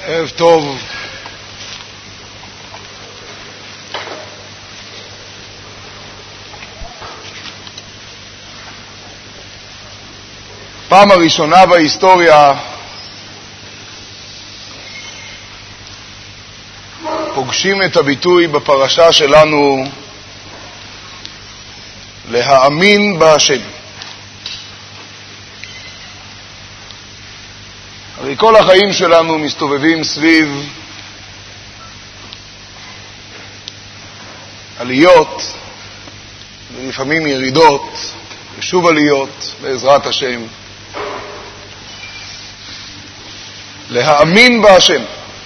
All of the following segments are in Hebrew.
ערב טוב. פעם הראשונה בהיסטוריה פוגשים את הביטוי בפרשה שלנו להאמין בהשם. הרי כל החיים שלנו מסתובבים סביב עליות ולפעמים ירידות ושוב עליות בעזרת השם. להאמין בהשם.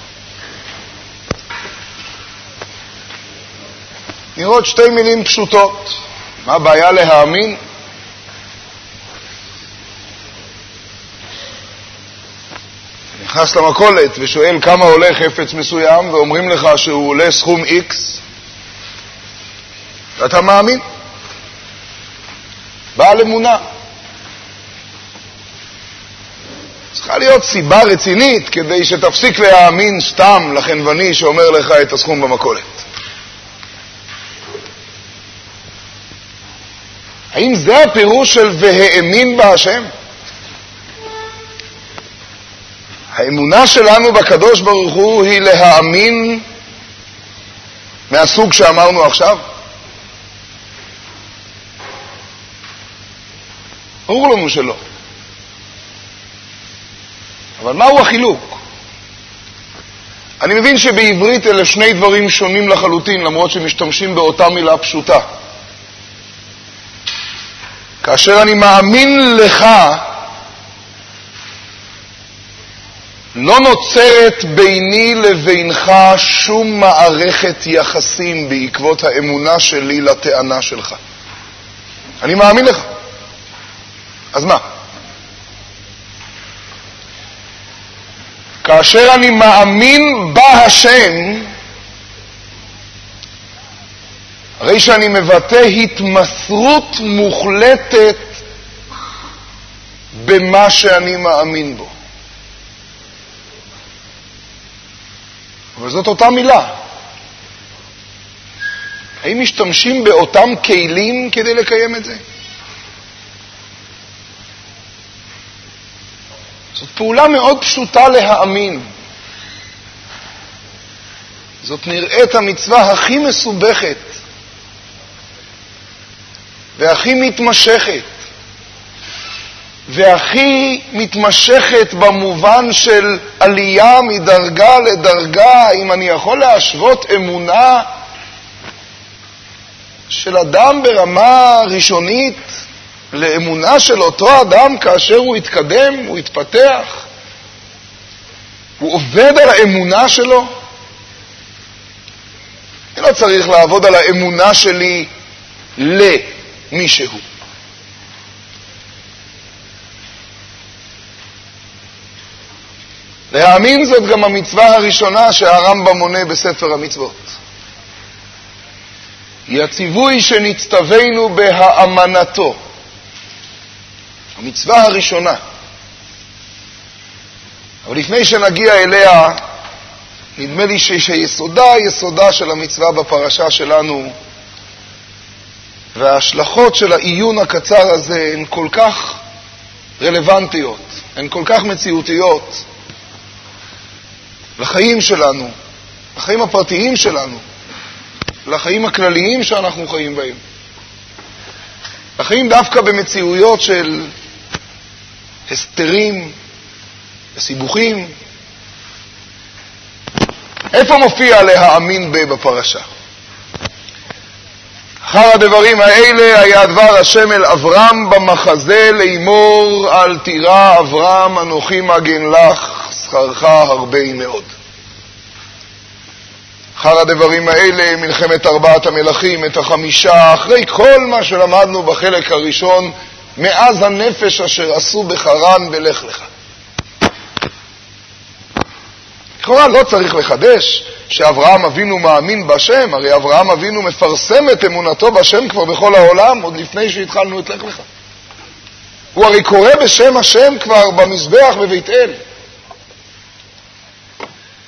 נראות שתי מילים פשוטות. מה הבעיה להאמין? נכנס למכולת ושואל כמה עולה חפץ מסוים, ואומרים לך שהוא עולה סכום X, ואתה מאמין. בעל אמונה. צריכה להיות סיבה רצינית כדי שתפסיק להאמין סתם לחנווני שאומר לך את הסכום במכולת. האם זה הפירוש של והאמין בהשם? האמונה שלנו בקדוש ברוך הוא היא להאמין מהסוג שאמרנו עכשיו? ברור לנו שלא. אבל מהו החילוק? אני מבין שבעברית אלה שני דברים שונים לחלוטין, למרות שמשתמשים באותה מילה פשוטה. כאשר אני מאמין לך, לא נוצרת ביני לבינך שום מערכת יחסים בעקבות האמונה שלי לטענה שלך. אני מאמין לך. אז מה? כאשר אני מאמין בהשם, הרי שאני מבטא התמסרות מוחלטת במה שאני מאמין בו. אבל זאת אותה מילה. האם משתמשים באותם כלים כדי לקיים את זה? זאת פעולה מאוד פשוטה להאמין. זאת נראית המצווה הכי מסובכת והכי מתמשכת, והכי מתמשכת במובן של עלייה מדרגה לדרגה. אם אני יכול להשוות אמונה של אדם ברמה ראשונית לאמונה של אותו אדם כאשר הוא יתקדם, הוא יתפתח, הוא עובד על האמונה שלו. אני לא צריך לעבוד על האמונה שלי למישהו. להאמין זאת גם המצווה הראשונה שהרמב"ם מונה בספר המצוות. היא הציווי שנצטווינו בהאמנתו. המצווה הראשונה. אבל לפני שנגיע אליה, נדמה לי יסודה של המצווה בפרשה שלנו, וההשלכות של העיון הקצר הזה הן כל כך רלוונטיות, הן כל כך מציאותיות לחיים שלנו, לחיים הפרטיים שלנו, לחיים הכלליים שאנחנו חיים בהם. לחיים דווקא במציאויות של הסתרים וסיבוכים. איפה מופיע להאמין בפרשה? אחר הדברים האלה היה דבר השם אל אברהם במחזה לאמור, אל תירא אברהם אנוכי מגן לך, שכרך הרבה מאוד. אחר הדברים האלה מלחמת ארבעת המלכים, את החמישה, אחרי כל מה שלמדנו בחלק הראשון, מאז הנפש אשר עשו בחרן ולך לך. לכאורה לא צריך לחדש שאברהם אבינו מאמין בשם, הרי אברהם אבינו מפרסם את אמונתו בשם כבר בכל העולם, עוד לפני שהתחלנו את לך לך. הוא הרי קורא בשם השם כבר במזבח בבית אל.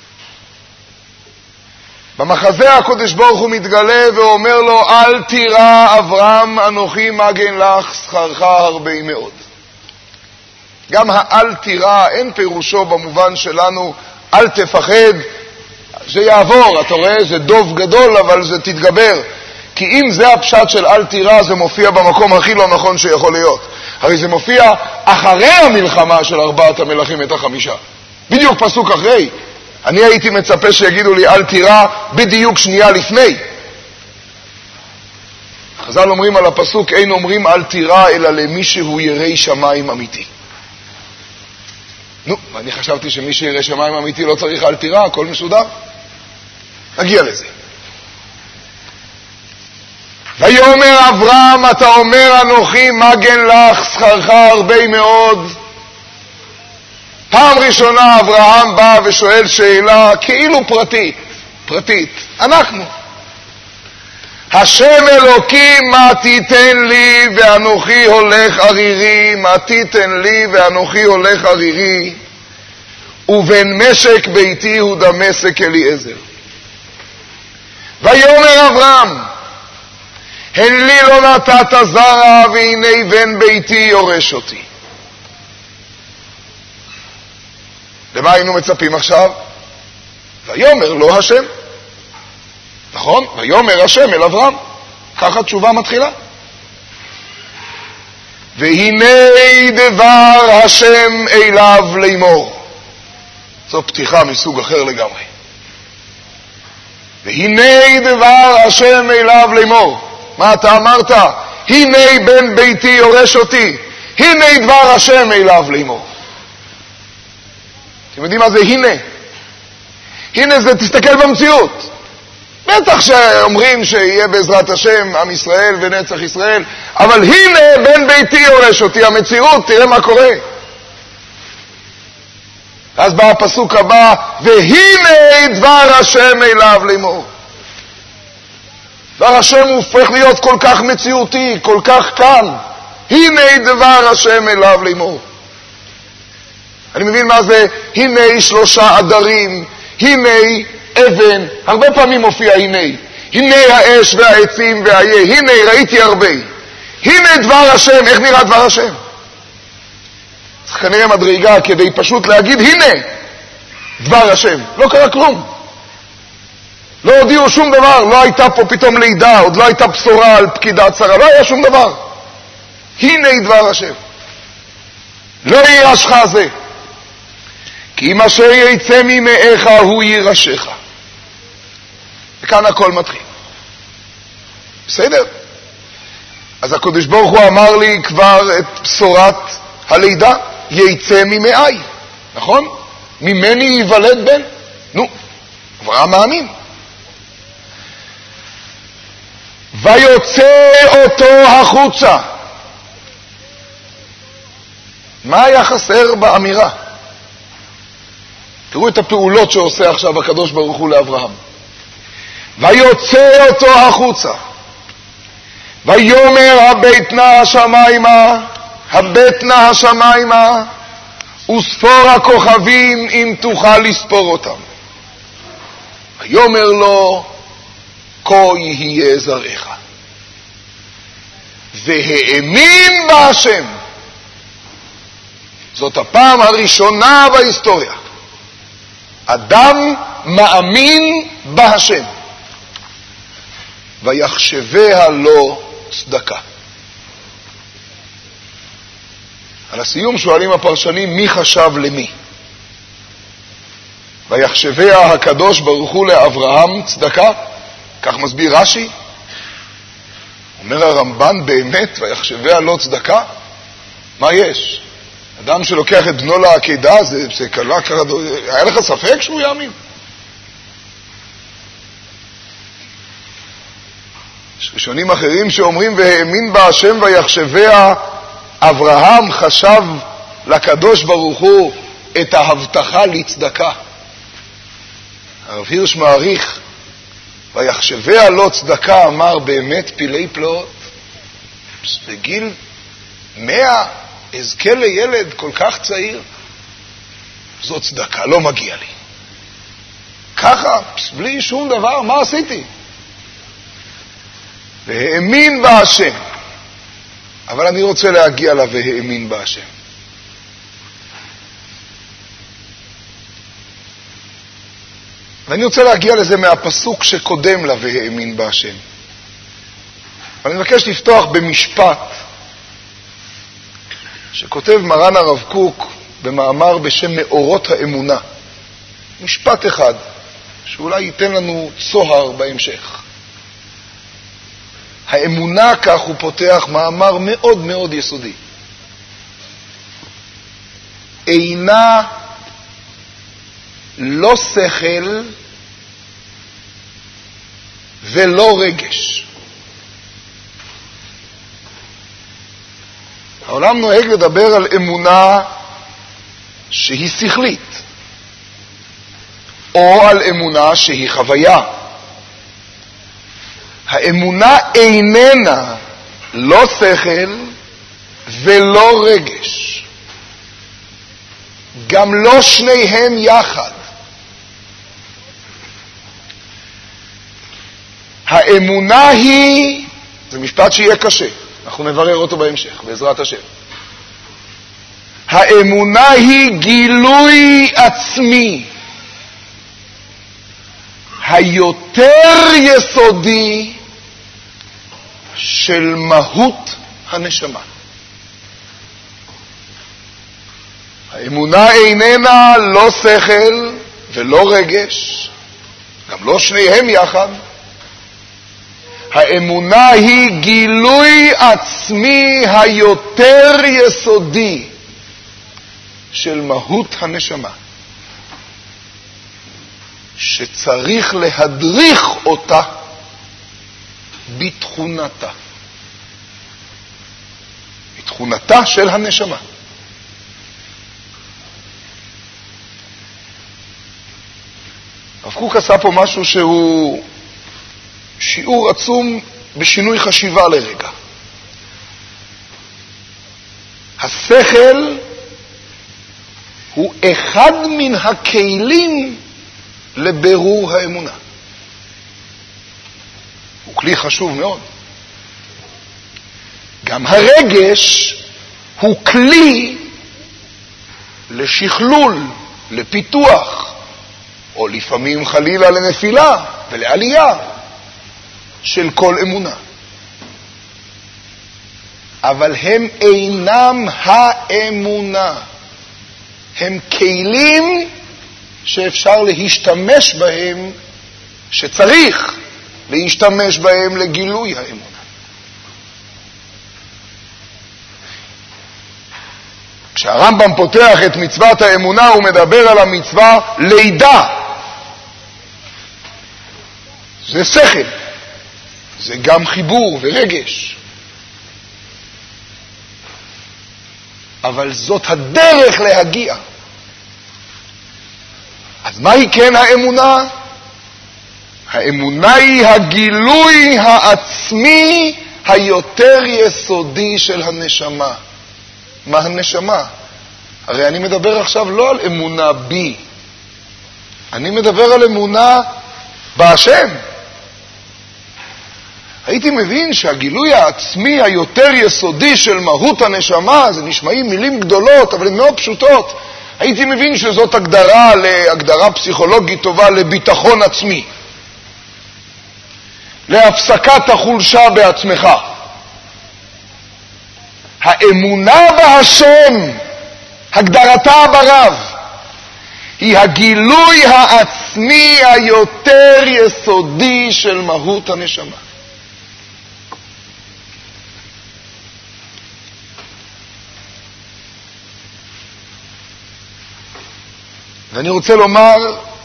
במחזה הקדוש ברוך הוא מתגלה ואומר לו, אל תירא אברהם, אנוכי מגן לך, שכרך הרבה מאוד. גם האל תירא אין פירושו במובן שלנו, אל תפחד, זה יעבור, אתה רואה, זה דוב גדול, אבל זה תתגבר. כי אם זה הפשט של אל תירא, זה מופיע במקום הכי לא נכון שיכול להיות. הרי זה מופיע אחרי המלחמה של 4 המלכים את 5. בדיוק פסוק אחרי. אני הייתי מצפה שיגידו לי אל תירא בדיוק שנייה לפני. חז"ל אומרים על הפסוק, אין אומרים אל תירא אלא למי שהוא ירא שמיים אמיתי. נו, אני חשבתי שמי שירא שמיים אמיתי לא צריך אל תירא, הכל מסודר. נגיע לזה. ויאמר אברהם, אתה אומר אנוכי מגן לך, שכרך הרבה מאוד. פעם ראשונה אברהם בא ושואל שאלה כאילו פרטית. אנחנו. השם אלוקים, מה תיתן לי ואנוכי הולך ערירי, מה תיתן לי ואנוכי הולך ערירי, ובן משק ביתי הוא דמשק אליעזר. ויאמר אברהם, הן לי לא נתת זרע, והנה בן ביתי יורש אותי. למה היינו מצפים עכשיו? ויאמר לו השם. נכון? ויאמר השם אל אברהם. ככה התשובה מתחילה. והנה דבר השם אליו לאמור. זו פתיחה מסוג אחר לגמרי. והנה דבר השם אליו לאמור. מה אתה אמרת? הנה בן ביתי יורש אותי. הנה דבר השם אליו לאמור. אתם יודעים מה זה הנה? הנה זה תסתכל במציאות. בטח שאומרים שיהיה בעזרת השם עם ישראל ונצח ישראל, אבל הנה בן ביתי יורש אותי, המציאות, תראה מה קורה. אז בא הפסוק הבא, והנה דבר השם אליו לאמור. דבר השם הופך להיות כל כך מציאותי, כל כך כאן. הנה דבר השם אליו לאמור. אני מבין מה זה, הנה 3 עדרים, הנה אבן, הרבה פעמים מופיע הנה. הנה האש והעצים והאיה, הנה ראיתי הרבה. הנה דבר השם, איך נראה דבר השם? צריך כנראה מדרגה כדי פשוט להגיד, הנה דבר השם. לא קרה כלום. לא הודיעו שום דבר, לא הייתה פה פתאום לידה, עוד לא הייתה בשורה על פקידת שרה, לא היה שום דבר. הנה דבר השם. לא יירשך זה. כי אם אשר יצא ממאיך הוא יירשך. וכאן הכל מתחיל. בסדר? אז הקדוש ברוך הוא אמר לי כבר את בשורת הלידה, יצא ממאי. נכון? ממני ייוולד בן. נו, אברהם מאמין. ויוצא אותו החוצה. מה היה חסר באמירה? תראו את הפעולות שעושה עכשיו הקדוש ברוך הוא לאברהם. ויוצא אותו החוצה. ויאמר הבט נא השמיימה, וספור הכוכבים אם תוכל לספור אותם. ויאמר לו, כה יהיה זרעך. והאמין בהשם. זאת הפעם הראשונה בהיסטוריה. אדם מאמין בהשם. ויחשביה לו צדקה. על הסיום שואלים הפרשנים, מי חשב למי? ויחשביה הקדוש ברוך הוא לאברהם צדקה, כך מסביר רש"י. אומר הרמב"ן באמת, ויחשביה לו צדקה? מה יש? אדם שלוקח את בנו לעקדה, זה קלה, היה לך ספק שהוא יאמין? יש ראשונים אחרים שאומרים, והאמין בהשם ויחשביה, אברהם חשב לקדוש ברוך הוא את ההבטחה לצדקה. הרב הירש מעריך, ויחשביה לו צדקה, אמר באמת פילי פלאות. בגיל 100 אזכה לילד כל כך צעיר, זאת צדקה, לא מגיע לי. ככה, בלי שום דבר, מה עשיתי? והאמין בהשם. אבל אני רוצה להגיע לה והאמין בהשם. ואני רוצה להגיע לזה מהפסוק שקודם לה והאמין בהשם. אבל אני מבקש לפתוח במשפט שכותב מרן הרב קוק במאמר בשם מאורות האמונה. משפט אחד שאולי ייתן לנו צוהר בהמשך. האמונה, כך הוא פותח מאמר מאוד מאוד יסודי, אינה לא שכל ולא רגש. העולם נוהג לדבר על אמונה שהיא שכלית, או על אמונה שהיא חוויה. האמונה איננה לא שכל ולא רגש. גם לא שניהם יחד. האמונה היא, זה משפט שיהיה קשה, אנחנו נברר אותו בהמשך, בעזרת השם. האמונה היא גילוי עצמי היותר יסודי של מהות הנשמה. האמונה איננה לא שכל ולא רגש, גם לא שניהם יחד. האמונה היא גילוי עצמי היותר יסודי של מהות הנשמה, שצריך להדריך אותה בתכונתה. בתכונתה של הנשמה. הרב קוק עשה פה משהו שהוא שיעור עצום בשינוי חשיבה לרגע. השכל הוא אחד מן הכלים לבירור האמונה. הוא כלי חשוב מאוד. גם הרגש הוא כלי לשכלול, לפיתוח, או לפעמים חלילה לנפילה ולעלייה של כל אמונה. אבל הם אינם האמונה. הם כלים שאפשר להשתמש בהם, שצריך להשתמש בהם לגילוי האמונה. כשהרמב"ם פותח את מצוות האמונה, הוא מדבר על המצווה לידה. זה שכל. זה גם חיבור ורגש. אבל זאת הדרך להגיע. אז מהי כן האמונה? האמונה היא הגילוי העצמי היותר יסודי של הנשמה. מה הנשמה? הרי אני מדבר עכשיו לא על אמונה בי. אני מדבר על אמונה בהשם. הייתי מבין שהגילוי העצמי היותר יסודי של מהות הנשמה, זה נשמעים מילים גדולות, אבל הן מאוד פשוטות. הייתי מבין שזאת הגדרה פסיכולוגית טובה לביטחון עצמי. להפסקת החולשה בעצמך. האמונה בהשם, הגדרתה ברב, היא הגילוי העצמי היותר יסודי של מהות הנשמה. ואני רוצה לומר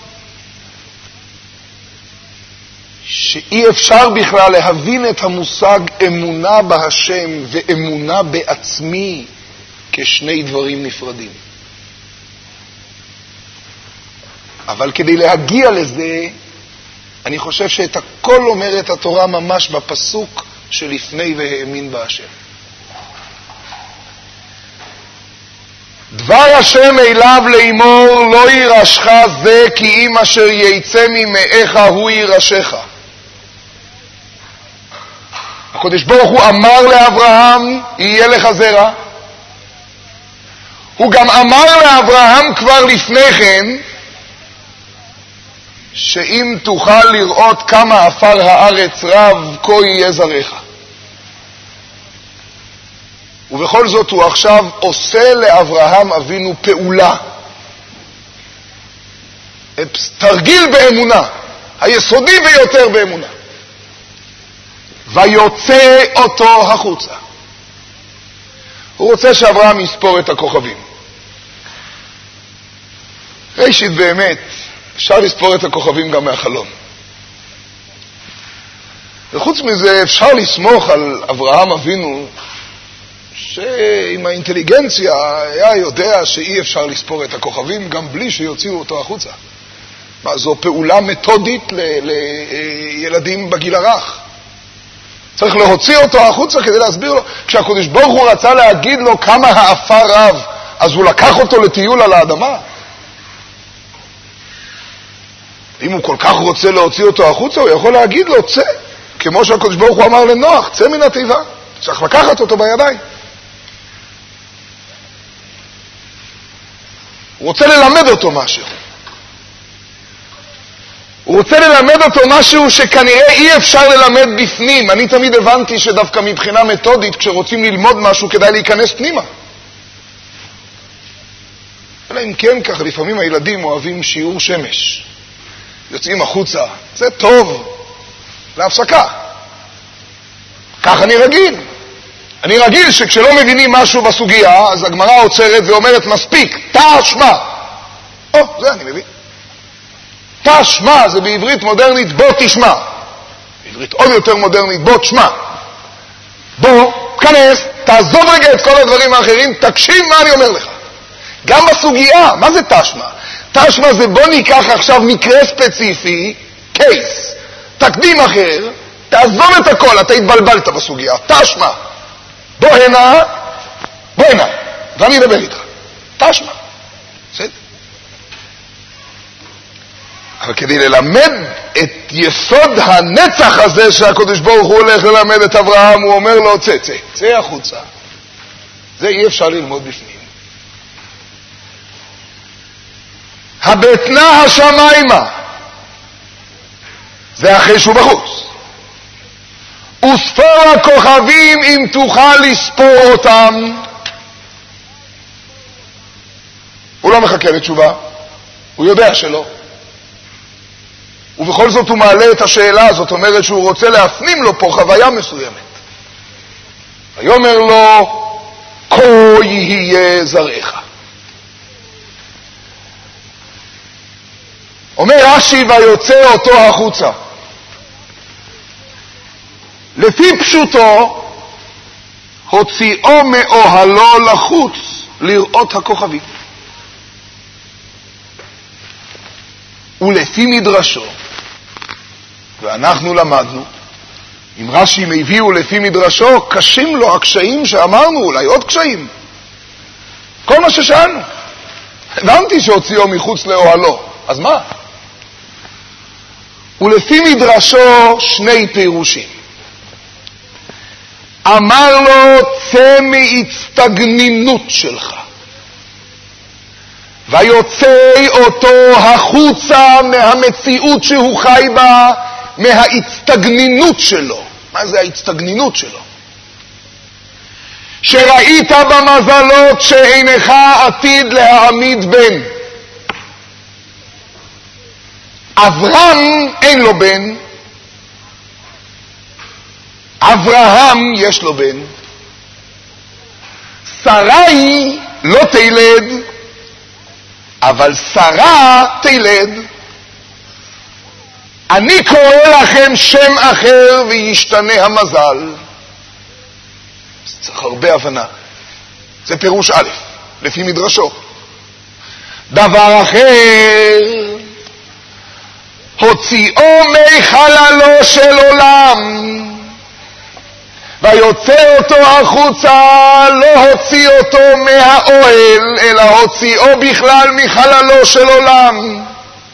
שאי אפשר בכלל להבין את המושג אמונה בהשם ואמונה בעצמי כשני דברים נפרדים. אבל כדי להגיע לזה, אני חושב שאת הכל אומרת התורה ממש בפסוק שלפני והאמין בהשם. דבר השם אליו לאמור, לא יירשך זה, כי אם אשר יצא ממאיך הוא יירשך. הקדוש ברוך הוא אמר לאברהם, יהיה לך זרע. הוא גם אמר לאברהם כבר לפני כן, שאם תוכל לראות כמה עפר הארץ רב, כה יהיה זרעך. ובכל זאת הוא עכשיו עושה לאברהם אבינו פעולה. תרגיל באמונה, היסודי ביותר באמונה. ויוצא אותו החוצה. הוא רוצה שאברהם יספור את הכוכבים. ראשית באמת, אפשר לספור את הכוכבים גם מהחלום. וחוץ מזה אפשר לסמוך על אברהם אבינו, שעם האינטליגנציה היה יודע שאי אפשר לספור את הכוכבים גם בלי שיוציאו אותו החוצה. זו פעולה מתודית לילדים בגיל הרך. צריך להוציא אותו החוצה כדי להסביר לו. כשהקדוש ברוך הוא רצה להגיד לו כמה האפר רב, אז הוא לקח אותו לטיול על האדמה. אם הוא כל כך רוצה להוציא אותו החוצה, הוא יכול להגיד לו, צא. כמו שהקדוש ברוך הוא אמר לנוח, צא מן התיבה. צריך לקחת אותו בידיים. הוא רוצה ללמד אותו משהו. הוא רוצה ללמד אותו משהו שכנראה אי אפשר ללמד בפנים. אני תמיד הבנתי שדווקא מבחינה מתודית, כשרוצים ללמוד משהו, כדאי להיכנס פנימה. אלא אם כן, ככה לפעמים הילדים אוהבים שיעור שמש. יוצאים החוצה. זה טוב. להפסקה. כך אני רגיל. אני רגיל שכשלא מבינים משהו בסוגיה, אז הגמרא עוצרת ואומרת מספיק, תשמע. זה אני מבין. תשמע זה בעברית מודרנית, בוא תשמע. בעברית עוד יותר מודרנית, בוא תשמע. בוא, כנס, תעזוב רגע את כל הדברים האחרים, תקשיב מה אני אומר לך. גם בסוגיה, מה זה תשמע? תשמע זה בוא ניקח עכשיו מקרה ספציפי, קייס, תקדים אחר, תעזוב את הכל, אתה התבלבלת בסוגיה, תשמע. בוא הנה, ואני אדבר איתך. תשמע. בסדר? אבל כדי ללמד את יסוד הנצח הזה שהקדוש ברוך הוא הולך ללמד את אברהם, הוא אומר לו, צא החוצה. זה אי אפשר ללמוד בפנים. הבטנה השמיימה, זה אחרי שהוא בחוץ. וספור הכוכבים אם תוכל לספור אותם. הוא לא מחכה לתשובה, הוא יודע שלא. ובכל זאת הוא מעלה את השאלה, זאת אומרת שהוא רוצה להפנים לו פה חוויה מסוימת. ויאמר לו, כה יהיה זרעך. אומר רש"י, ויוצא אותו החוצה. לפי פשוטו, הוציאו מאוהלו לחוץ לראות הכוכבים. ולפי מדרשו, ואנחנו למדנו, אם רש"י הביאו לפי מדרשו, קשים לו הקשיים שאמרנו, אולי עוד קשיים. כל מה ששאלנו. הבנתי שהוציאו מחוץ לאוהלו, אז מה? ולפי מדרשו שני פירושים. אמר לו, צא מהצטגנינות שלך. ויוצא אותו החוצה מהמציאות שהוא חי בה, מההצטגנינות שלו. מה זה ההצטגנינות שלו? שראית במזלות שאינך עתיד להעמיד בן. אברהם אין לו בן, אברהם יש לו בן, שרי לא תלד, אבל שרה תלד. אני קורא לכם שם אחר וישתנה המזל. צריך הרבה הבנה. זה פירוש א', לפי מדרשו. דבר אחר, הוציאו מחללו של עולם ויוצא אותו החוצה, לא הוציא אותו מהאוהל, אלא הוציאו בכלל מחללו של עולם.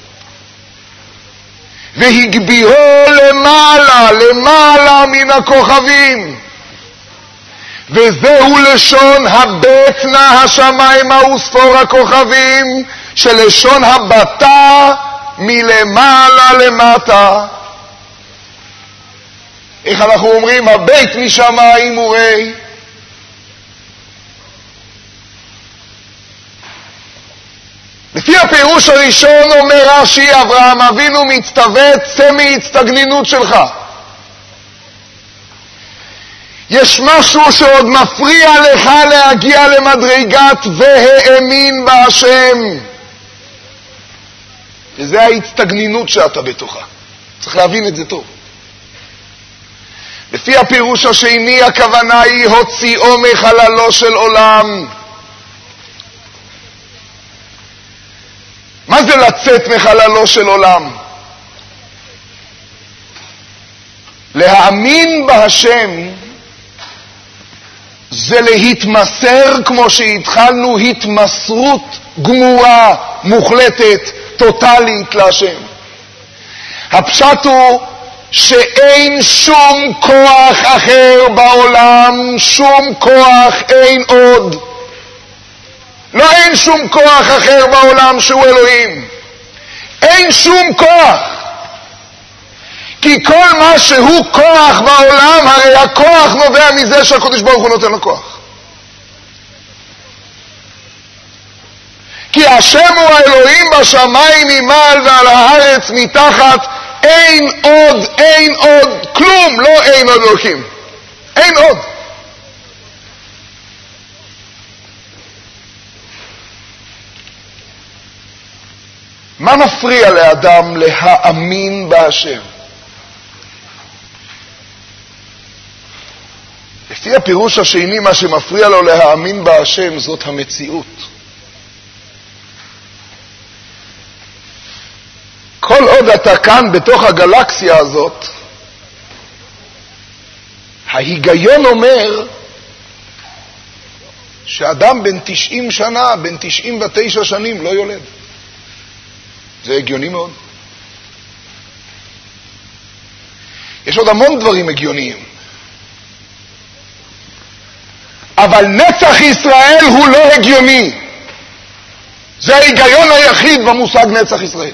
והגביהו למעלה, למעלה מן הכוכבים. וזהו לשון הבט נא השמיימה וספור הכוכבים, שלשון הבטה מלמעלה למטה. איך אנחנו אומרים? הבית משמיים וראי. לפי הפירוש הראשון אומר רש"י, אברהם אבינו מצטווה, צא מהצטגנינות שלך. יש משהו שעוד מפריע לך להגיע למדרגת והאמין בהשם. וזה ההצטגנינות שאתה בתוכה. צריך להבין את זה טוב. לפי הפירוש השני, הכוונה היא הוציאו מחללו של עולם. מה זה לצאת מחללו של עולם? להאמין בהשם זה להתמסר כמו שהתחלנו, התמסרות גמורה, מוחלטת, טוטלית להשם. הפשט הוא שאין שום כוח אחר בעולם, שום כוח אין עוד. לא, אין שום כוח אחר בעולם שהוא אלוהים. אין שום כוח. כי כל מה שהוא כוח בעולם, הרי הכוח נובע מזה שהקדוש ברוך הוא נותן לו כוח. כי השם הוא האלוהים בשמיים ממעל ועל הארץ מתחת, אין עוד, כלום, לא אין עוד אלוהים. אין עוד. מה מפריע לאדם להאמין בהשם? לפי הפירוש השני, מה שמפריע לו להאמין בהשם זאת המציאות. כל עוד אתה כאן בתוך הגלקסיה הזאת, ההיגיון אומר שאדם בן 90 שנה, בן 99 שנים לא יולד. זה הגיוני מאוד. יש עוד המון דברים הגיוניים. אבל נצח ישראל הוא לא הגיוני. זה ההיגיון היחיד במושג נצח ישראל.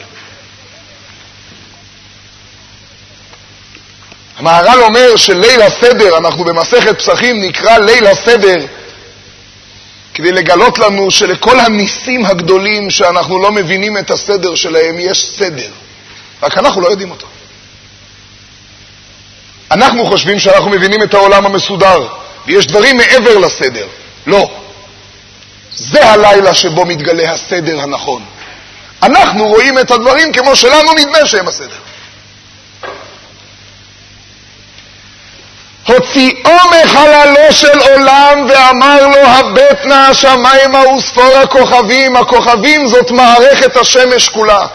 המהר"ל אומר שליל הסדר, אנחנו במסכת פסחים נקרא ליל הסדר, כדי לגלות לנו שלכל הניסים הגדולים שאנחנו לא מבינים את הסדר שלהם, יש סדר. רק אנחנו לא יודעים אותו. אנחנו חושבים שאנחנו מבינים את העולם המסודר, ויש דברים מעבר לסדר. לא. זה הלילה שבו מתגלה הסדר הנכון. אנחנו רואים את הדברים כמו שלנו נדמה שהם הסדר. הוציאו מחללו של עולם ואמר לו הבט נא השמיימה וספור הכוכבים. הכוכבים זאת מערכת השמש כולה.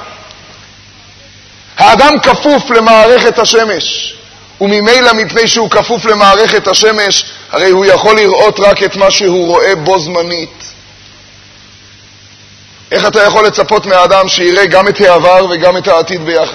האדם כפוף למערכת השמש, וממילא מפני שהוא כפוף למערכת השמש, הרי הוא יכול לראות רק את מה שהוא רואה בו זמנית. איך אתה יכול לצפות מהאדם שיראה גם את העבר וגם את העתיד ביחד?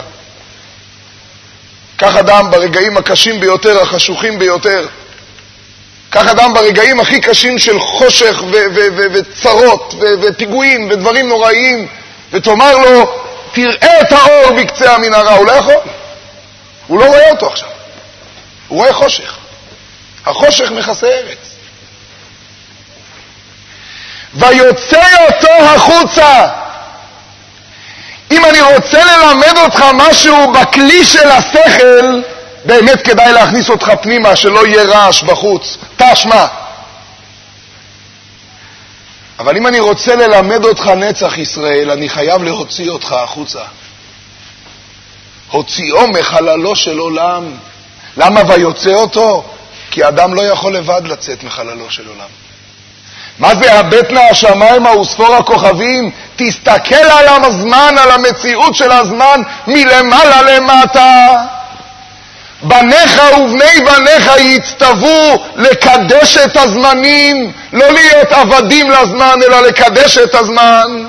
כך אדם ברגעים הקשים ביותר, החשוכים ביותר. כך אדם ברגעים הכי קשים של חושך וצרות ופיגועים ודברים נוראיים, ותאמר לו, תראה את האור בקצה המנהרה. הוא לא יכול. הוא לא רואה אותו עכשיו. הוא רואה חושך. החושך מכסה ארץ. ויוצא אותו החוצה. אם אני רוצה ללמד אותך משהו בכלי של השכל, באמת כדאי להכניס אותך פנימה, שלא יהיה רעש בחוץ. תשמע. אבל אם אני רוצה ללמד אותך נצח ישראל, אני חייב להוציא אותך החוצה. הוציאו מחללו של עולם. למה ויוצא אותו? כי אדם לא יכול לבד לצאת מחללו של עולם. מה זה הבט נא השמיימה וספור הכוכבים? תסתכל על הזמן, על המציאות של הזמן מלמעלה למטה. בניך ובני בניך יצטוו לקדש את הזמנים, לא להיות עבדים לזמן, אלא לקדש את הזמן.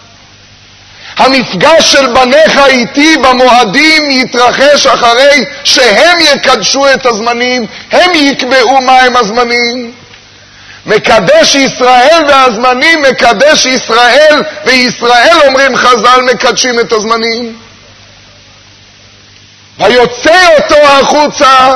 המפגש של בניך איתי במועדים יתרחש אחרי שהם יקדשו את הזמנים, הם יקבעו מהם הזמנים. מקדש ישראל והזמנים מקדש ישראל, וישראל אומרים חז"ל מקדשים את הזמנים. ויוצא אותו החוצה,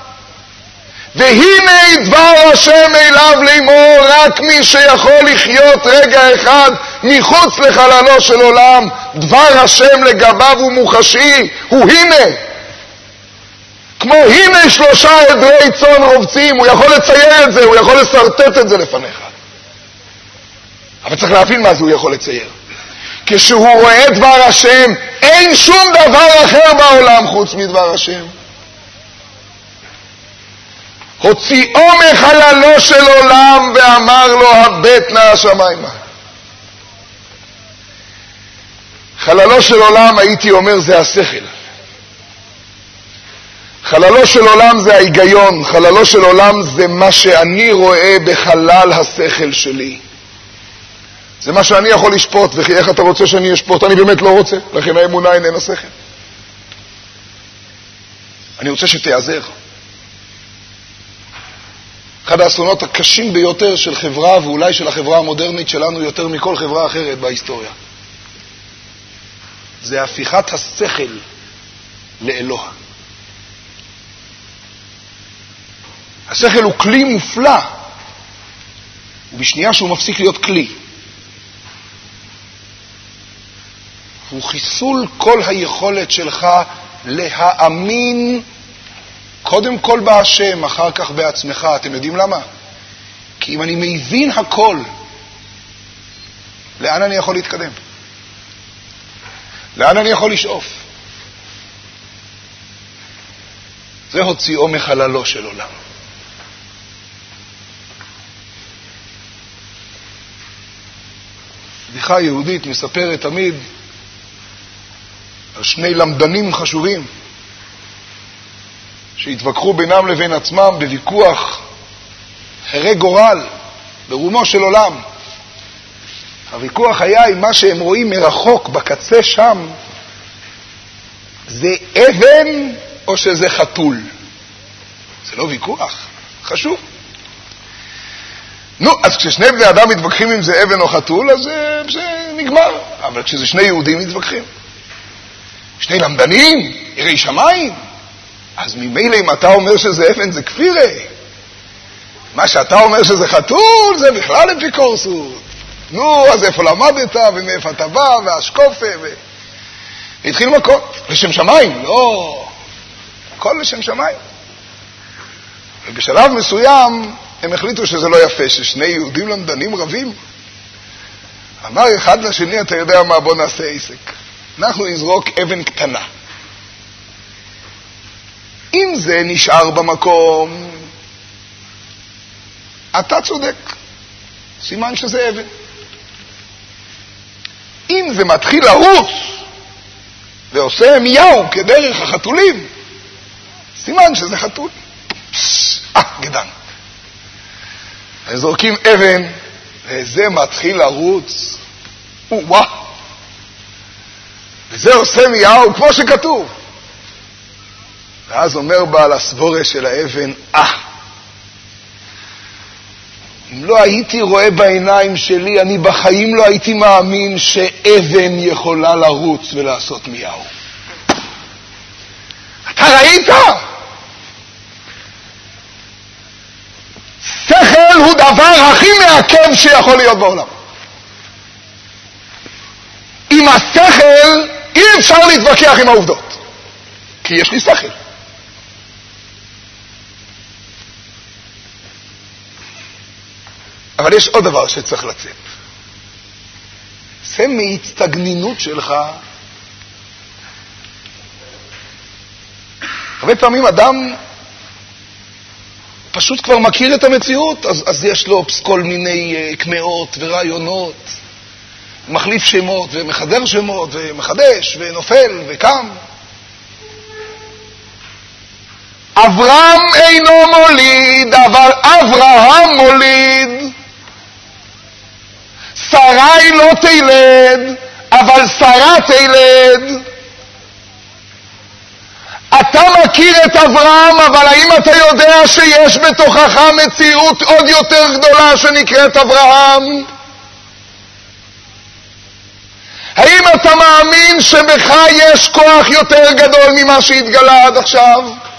והנה דבר השם אליו לאמור, רק מי שיכול לחיות רגע אחד מחוץ לחללו של עולם, דבר השם לגביו הוא מוחשי, הוא הנה. כמו הנה 3 עדרי צאן רובצים, הוא יכול לצייר את זה, הוא יכול לסרטט את זה לפניך. אבל צריך להבין מה זה הוא יכול לצייר. כשהוא רואה דבר השם, אין שום דבר אחר בעולם חוץ מדבר השם. הוציאו מחללו של עולם ואמר לו, הבט נא השמיימה. חללו של עולם, הייתי אומר, זה השכל. חללו של עולם זה ההיגיון, חללו של עולם זה מה שאני רואה בחלל השכל שלי. זה מה שאני יכול לשפוט, וכי איך אתה רוצה שאני אשפוט? אני באמת לא רוצה, לכן האמונה איננה שכל. אני רוצה שתעזר. אחד האסונות הקשים ביותר של חברה, ואולי של החברה המודרנית שלנו יותר מכל חברה אחרת בהיסטוריה, זה הפיכת השכל לאלוה. השכל הוא כלי מופלא, ובשנייה שהוא מפסיק להיות כלי, הוא חיסול כל היכולת שלך להאמין קודם כל בהשם, אחר כך בעצמך. אתם יודעים למה? כי אם אני מבין הכל, לאן אני יכול להתקדם? לאן אני יכול לשאוף? זה הוציאו מחללו של עולם. בדיחה יהודית מספרת תמיד על 2 למדנים חשובים שהתווכחו בינם לבין עצמם בוויכוח הרי גורל ברומו של עולם. הוויכוח היה אם מה שהם רואים מרחוק בקצה שם זה אבן או שזה חתול. זה לא ויכוח, חשוב. נו, אז כששני בני אדם מתווכחים אם זה אבן או חתול, אז זה נגמר. אבל כשזה 2 יהודים מתווכחים, 2 למדנים, יראי שמיים, אז ממילא אם אתה אומר שזה אבן זה כפירה. מה שאתה אומר שזה חתול זה בכלל אפיקורסות. נו, אז איפה למדת ומאיפה אתה בא והשקופה התחיל מכות. לשם שמיים, לא. הכל לשם שמיים. ובשלב מסוים הם החליטו שזה לא יפה, ש2 יהודים למדנים רבים. אמר אחד לשני, אתה יודע מה, בוא נעשה עסק. אנחנו נזרוק אבן קטנה. אם זה נשאר במקום, אתה צודק. סימן שזה אבן. אם זה מתחיל לרוץ ועושה מיהו כדרך החתולים, סימן שזה חתול. גדן. הם זורקים אבן, וזה מתחיל לרוץ. וואו. וזה עושה מיהו כמו שכתוב. ואז אומר בעל הסבורה של האבן, אם לא הייתי רואה בעיניים שלי, אני בחיים לא הייתי מאמין שאבן יכולה לרוץ ולעשות מיהו. אתה ראית? שכל הוא דבר הכי מעכב שיכול להיות בעולם. עם השכל אי אפשר להתווכח עם העובדות, כי יש לי שכל. אבל יש עוד דבר שצריך לצאת. זה מהצטגנינות שלך. הרבה פעמים אדם פשוט כבר מכיר את המציאות, אז יש לו כל מיני קמאות ורעיונות, מחליף שמות ומחדר שמות ומחדש ונופל וקם. אברהם אינו מוליד, אבל אברהם מוליד. שרי לא תלד, אבל שרה תלד. אתה מכיר את אברהם, אבל האם אתה יודע שיש בתוכך מציאות עוד יותר גדולה שנקראת אברהם? האם אתה מאמין שבך יש כוח יותר גדול ממה שהתגלה עד עכשיו?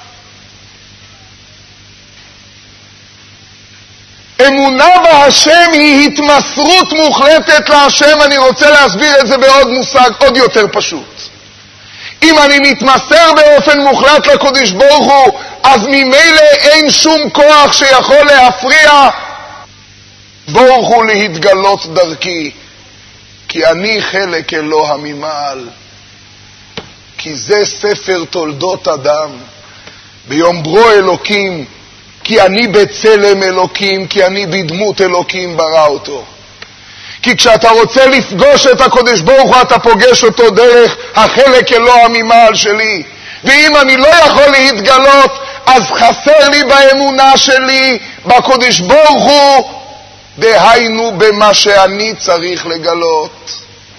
אמונה בהשם היא התמסרות מוחלטת להשם. אני רוצה להסביר את זה בעוד מושג עוד יותר פשוט. אם אני מתמסר באופן מוחלט לקדוש ברוך הוא, אז ממילא אין שום כוח שיכול להפריע ברוך הוא להתגלות דרכי, כי אני חלק אלוה ממעל. כי זה ספר תולדות אדם. ביום ברוא אלוקים, כי אני בצלם אלוקים, כי אני בדמות אלוקים ברא אותו. כי כשאתה רוצה לפגוש את הקדוש ברוך הוא, אתה פוגש אותו דרך החלק אלוה ממעל שלי. ואם אני לא יכול להתגלות, אז חסר לי באמונה שלי בקדוש ברוך הוא, דהיינו במה שאני צריך לגלות.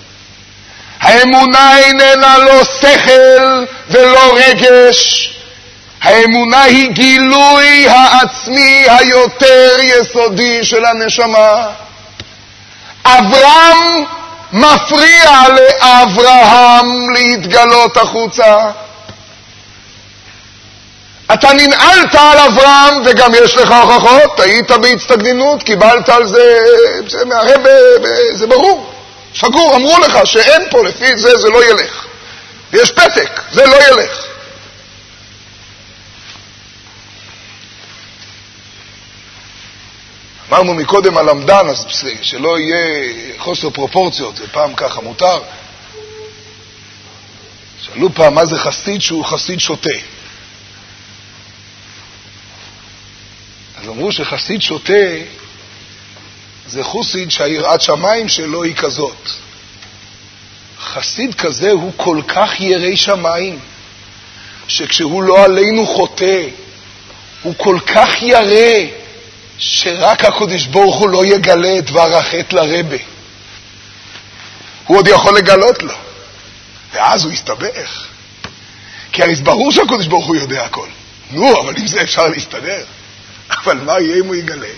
האמונה איננה לא שכל ולא רגש. האמונה היא גילוי העצמי היותר יסודי של הנשמה. אברהם מפריע לאברהם להתגלות החוצה. אתה ננעלת על אברהם, וגם יש לך הוכחות, היית בהצטגנינות, קיבלת על זה מהרב, זה ברור, סגור, אמרו לך שאין פה, לפי זה, זה לא ילך. יש פתק, זה לא ילך. אמרנו מקודם על עמדן, אז שלא יהיה חוסר פרופורציות, זה פעם ככה מותר. שאלו פעם מה זה חסיד שהוא חסיד שוטה. אז אמרו שחסיד שוטה זה חסיד שהיראת שמיים שלו היא כזאת. חסיד כזה הוא כל כך ירא שמיים, שכשהוא לא עלינו חוטא, הוא כל כך ירא, שרק הקדוש ברוך הוא לא יגלה את דבר החטא לרבה. הוא עוד יכול לגלות לו, ואז הוא יסתבך. כי הרי ברור שהקדוש ברוך הוא יודע הכל. נו, אבל עם זה אפשר להסתדר. אבל מה יהיה אם הוא יגלה?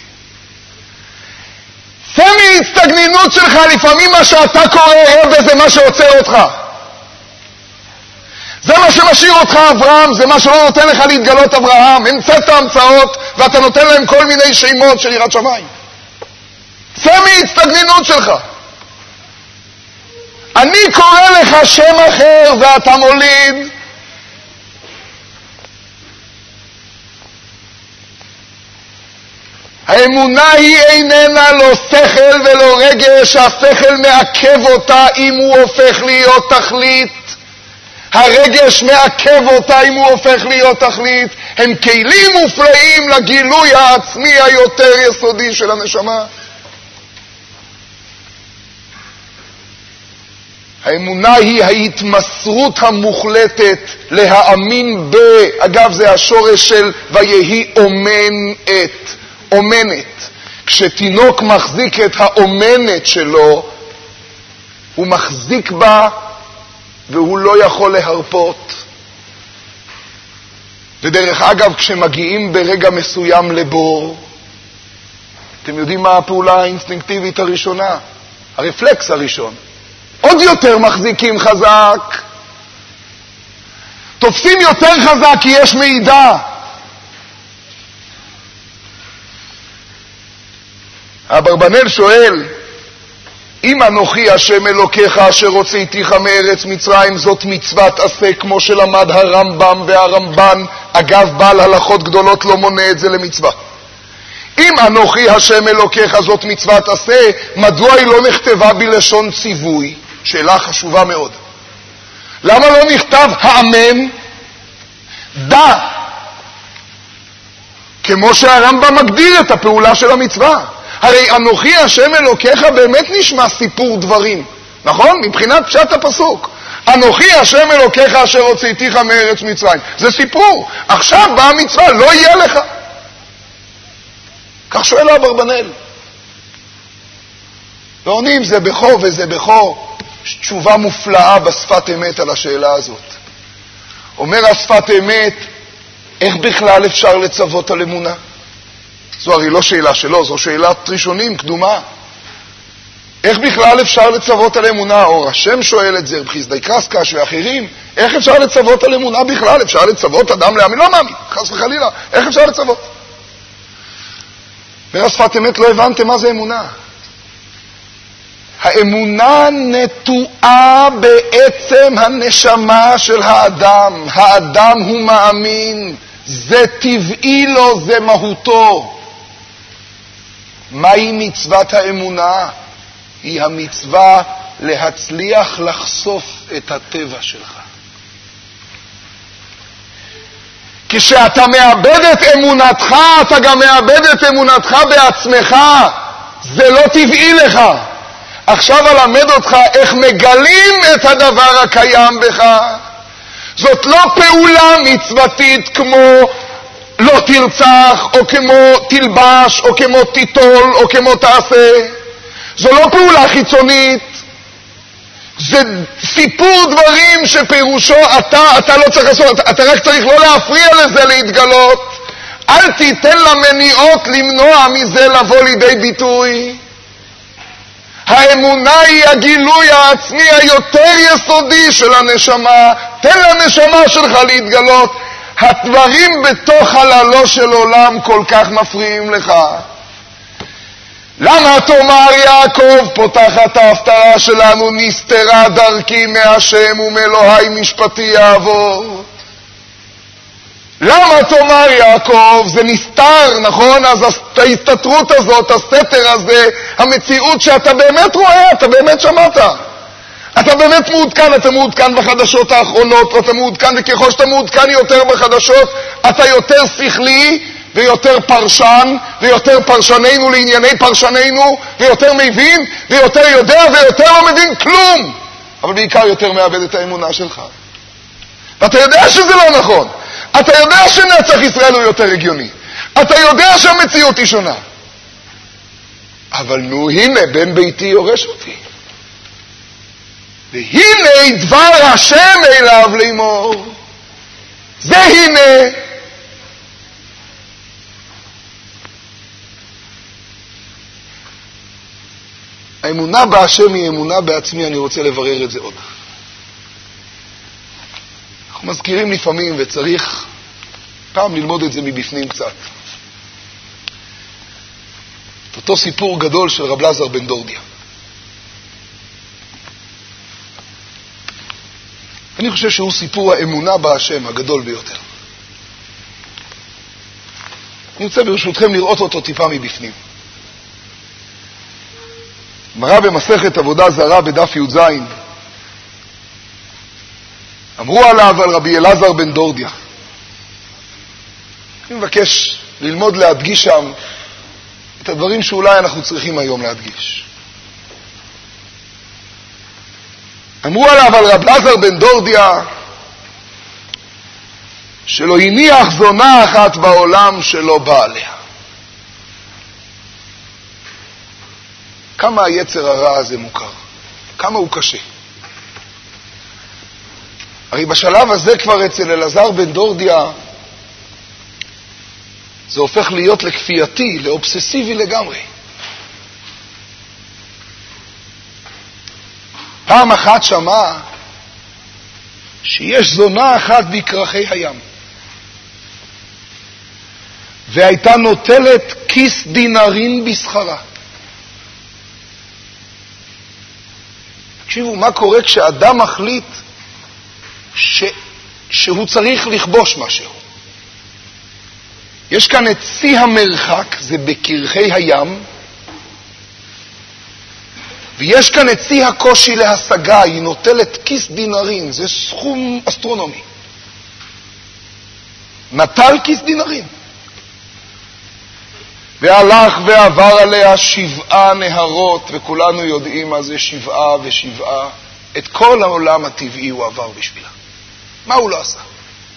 צא מהצטגנינות שלך, לפעמים מה שאתה קורא רבה זה מה שעוצר אותך. זה מה שמשאיר אותך אברהם, זה מה שלא נותן לך להתגלות אברהם. המצאת המצאות ואתה נותן להם כל מיני שמות של יראת שמיים. צא מהצטגנינות שלך. אני קורא לך שם אחר ואתה מוליד. האמונה היא איננה לא שכל ולא רגש, השכל מעכב אותה אם הוא הופך להיות תכלית. הרגש מעכב אותה אם הוא הופך להיות תכלית. הם כלים מופלאים לגילוי העצמי היותר יסודי של הנשמה. האמונה היא ההתמסרות המוחלטת להאמין ב, אגב זה השורש של ויהי אומנת. כשתינוק מחזיק את האומנת שלו, הוא מחזיק בה והוא לא יכול להרפות. ודרך אגב, כשמגיעים ברגע מסוים לבור, אתם יודעים מה הפעולה האינסטינקטיבית הראשונה? הרפלקס הראשון. עוד יותר מחזיקים חזק. תופסים יותר חזק כי יש מידע. אברבנאל שואל, אם אנוכי השם אלוקיך אשר הוצאתיך מארץ מצרים, זאת מצוות עשה כמו שלמד הרמב"ם והרמב"ן. אגב, בעל הלכות גדולות לא מונה את זה למצווה. אם אנוכי השם אלוקיך זאת מצוות עשה, מדוע היא לא נכתבה בלשון ציווי? שאלה חשובה מאוד. למה לא נכתב האמן? דע. כמו שהרמב"ם מגדיר את הפעולה של המצווה. הרי אנוכי השם אלוקיך באמת נשמע סיפור דברים, נכון? מבחינת פשט הפסוק. אנוכי השם אלוקיך אשר הוצאתיך מארץ מצרים. זה סיפור. עכשיו באה מצווה, לא יהיה לך. כך שואל אברבנאל. ועונים זה בכו וזה בכו. תשובה מופלאה בשפת אמת על השאלה הזאת. אומר השפת אמת, איך בכלל אפשר לצוות על אמונה? זו הרי לא שאלה שלו, זו שאלת ראשונים, קדומה. איך בכלל אפשר לצוות על אמונה? אור השם שואל את זה, רב חסדאי קרסקש ואחרים. איך אפשר לצוות על אמונה בכלל? אפשר לצוות אדם להאמין? לא מאמין, חס וחלילה. איך אפשר לצוות? והשפת אמת לא הבנתם מה זה אמונה. האמונה נטועה בעצם הנשמה של האדם. האדם הוא מאמין. זה טבעי לו, זה מהותו. מהי מצוות האמונה? היא המצווה להצליח לחשוף את הטבע שלך. כשאתה מאבד את אמונתך, אתה גם מאבד את אמונתך בעצמך. זה לא טבעי לך. עכשיו אלמד אותך איך מגלים את הדבר הקיים בך. זאת לא פעולה מצוותית כמו לא תרצח, או כמו תלבש, או כמו תיטול, או כמו תעשה. זו לא פעולה חיצונית. זה סיפור דברים שפירושו אתה לא צריך לעשות, אתה רק צריך לא להפריע לזה להתגלות. אל תיתן למניעות למנוע מזה לבוא לידי ביטוי. האמונה היא הגילוי העצמי היותר יסודי של הנשמה. תן לנשמה שלך להתגלות. הדברים בתוך חללו של עולם כל כך מפריעים לך. למה תאמר יעקב, פותחת ההפטרה שלנו, נסתרה דרכי מהשם ומאלוהי משפטי יעבור? למה תאמר יעקב? זה נסתר, נכון? אז ההסתתרות הזאת, הסתר הזה, המציאות שאתה באמת רואה, אתה באמת שמעת. אתה באמת מעודכן, אתה מעודכן בחדשות האחרונות, אתה מעודכן, וככל שאתה מעודכן יותר בחדשות, אתה יותר שכלי ויותר פרשן, ויותר פרשננו לענייני פרשננו, ויותר מבין, ויותר יודע, ויותר לא מבין כלום. אבל בעיקר יותר מאבד את האמונה שלך. ואתה יודע שזה לא נכון. אתה יודע שנצח ישראל הוא יותר הגיוני. אתה יודע שהמציאות היא שונה. אבל נו, הנה, בן ביתי יורש אותי. והנה דבר השם אליו לאמור. זה הנה. האמונה בהשם היא אמונה בעצמי, אני רוצה לברר את זה עוד. אנחנו מזכירים לפעמים, וצריך פעם ללמוד את זה מבפנים קצת. אותו סיפור גדול של רב אלעזר בן דורדיה. אני חושב שהוא סיפור האמונה בהשם הגדול ביותר. אני רוצה ברשותכם לראות אותו טיפה מבפנים. גמרא במסכת עבודה זרה בדף י"ז. אמרו עליו על רבי אלעזר בן דורדיה. אני מבקש ללמוד להדגיש שם את הדברים שאולי אנחנו צריכים היום להדגיש. אמרו עליו על רבי אלעזר בן דורדיה שלא הניח זונה אחת בעולם שלא בא עליה. כמה היצר הרע הזה מוכר, כמה הוא קשה. הרי בשלב הזה כבר אצל אלעזר בן דורדיה זה הופך להיות לכפייתי, לאובססיבי לגמרי. פעם אחת שמע שיש זונה אחת בקרחי הים, והייתה נוטלת כיס דינרים בשכרה. תקשיבו, מה קורה כשאדם מחליט שהוא צריך לכבוש משהו? יש כאן את צי המרחק, זה בקרחי הים, ויש כאן את צי הקושי להשגה, היא נוטלת כיס דינרים, זה סכום אסטרונומי. נטל כיס דינרים. והלך ועבר עליה 7 נהרות, וכולנו יודעים מה זה 7 ו7. את כל העולם הטבעי הוא עבר בשבילה. מה הוא לא עשה?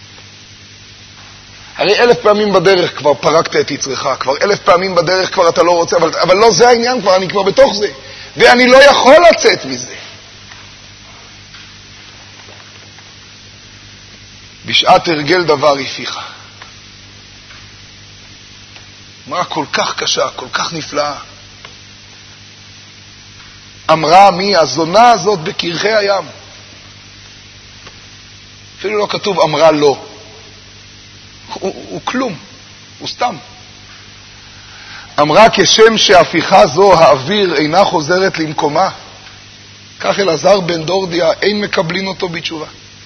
הרי 1000 פעמים בדרך כבר פרקת את יצרך, כבר 1000 פעמים בדרך כבר אתה לא רוצה, אבל לא זה העניין, כבר אני כבר בתוך זה, ואני לא יכול לצאת מזה. בשעת הרגל דבר יפיך. אמרה כל כך קשה, כל כך נפלאה. אמרה מי? הזונה הזאת בקרחי הים. אפילו לא כתוב אמרה לא. הוא כלום, הוא סתם. אמרה כשם שהפיכה זו האוויר אינה חוזרת למקומה, כך אלעזר בן דורדיה אין מקבלים אותו בתשובה.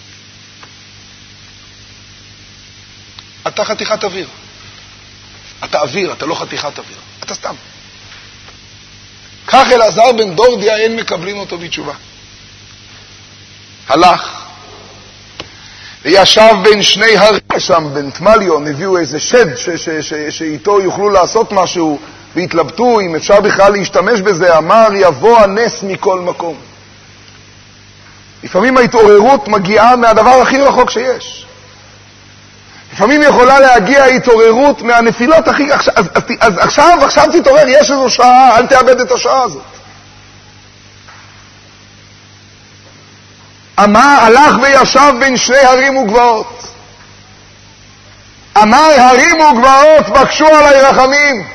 אתה חתיכת אוויר. אתה אוויר, אתה לא חתיכת אוויר. אתה סתם. כך אלעזר בן דורדיה אין מקבלים אותו בתשובה. הלך וישב בין שני הרים שם, בין תמליון, הביאו איזה שד שאיתו יוכלו לעשות משהו, והתלבטו אם אפשר בכלל להשתמש בזה. אמר יבוא הנס מכל מקום. לפעמים ההתעוררות מגיעה מהדבר הכי רחוק שיש. לפעמים יכולה להגיע התעוררות מהנפילות הכי... אז עכשיו תתעורר, יש איזו שעה, אל תאבד את השעה הזאת. אמר, הלך וישב בין שני הרים וגבעות. אמר, הרים וגבעות, בקשו עלי רחמים.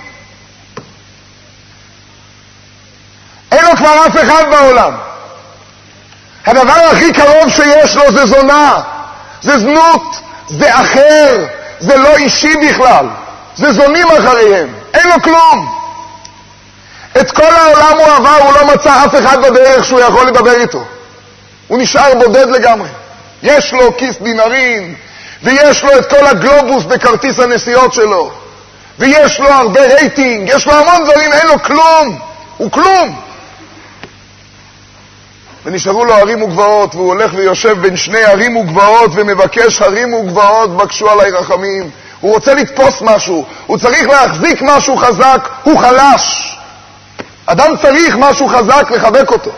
אין לו כבר אף אחד בעולם. הדבר הכי קרוב שיש לו זה זונה, זה זנות, זה אחר, זה לא אישי בכלל, זה זונים אחריהם, אין לו כלום. את כל העולם הוא עבר, הוא לא מצא אף אחד בדרך שהוא יכול לדבר איתו. הוא נשאר בודד לגמרי. יש לו כיס דינרים, ויש לו את כל הגלובוס בכרטיס הנסיעות שלו, ויש לו הרבה רייטינג, יש לו המון דברים, אין לו כלום, הוא כלום. ונשארו לו הרים וגבעות, והוא הולך ויושב בין שני הרים וגבעות ומבקש הרים וגבעות, בקשו עלי רחמים. הוא רוצה לתפוס משהו, הוא צריך להחזיק משהו חזק, הוא חלש. אדם צריך משהו חזק לחבק אותו.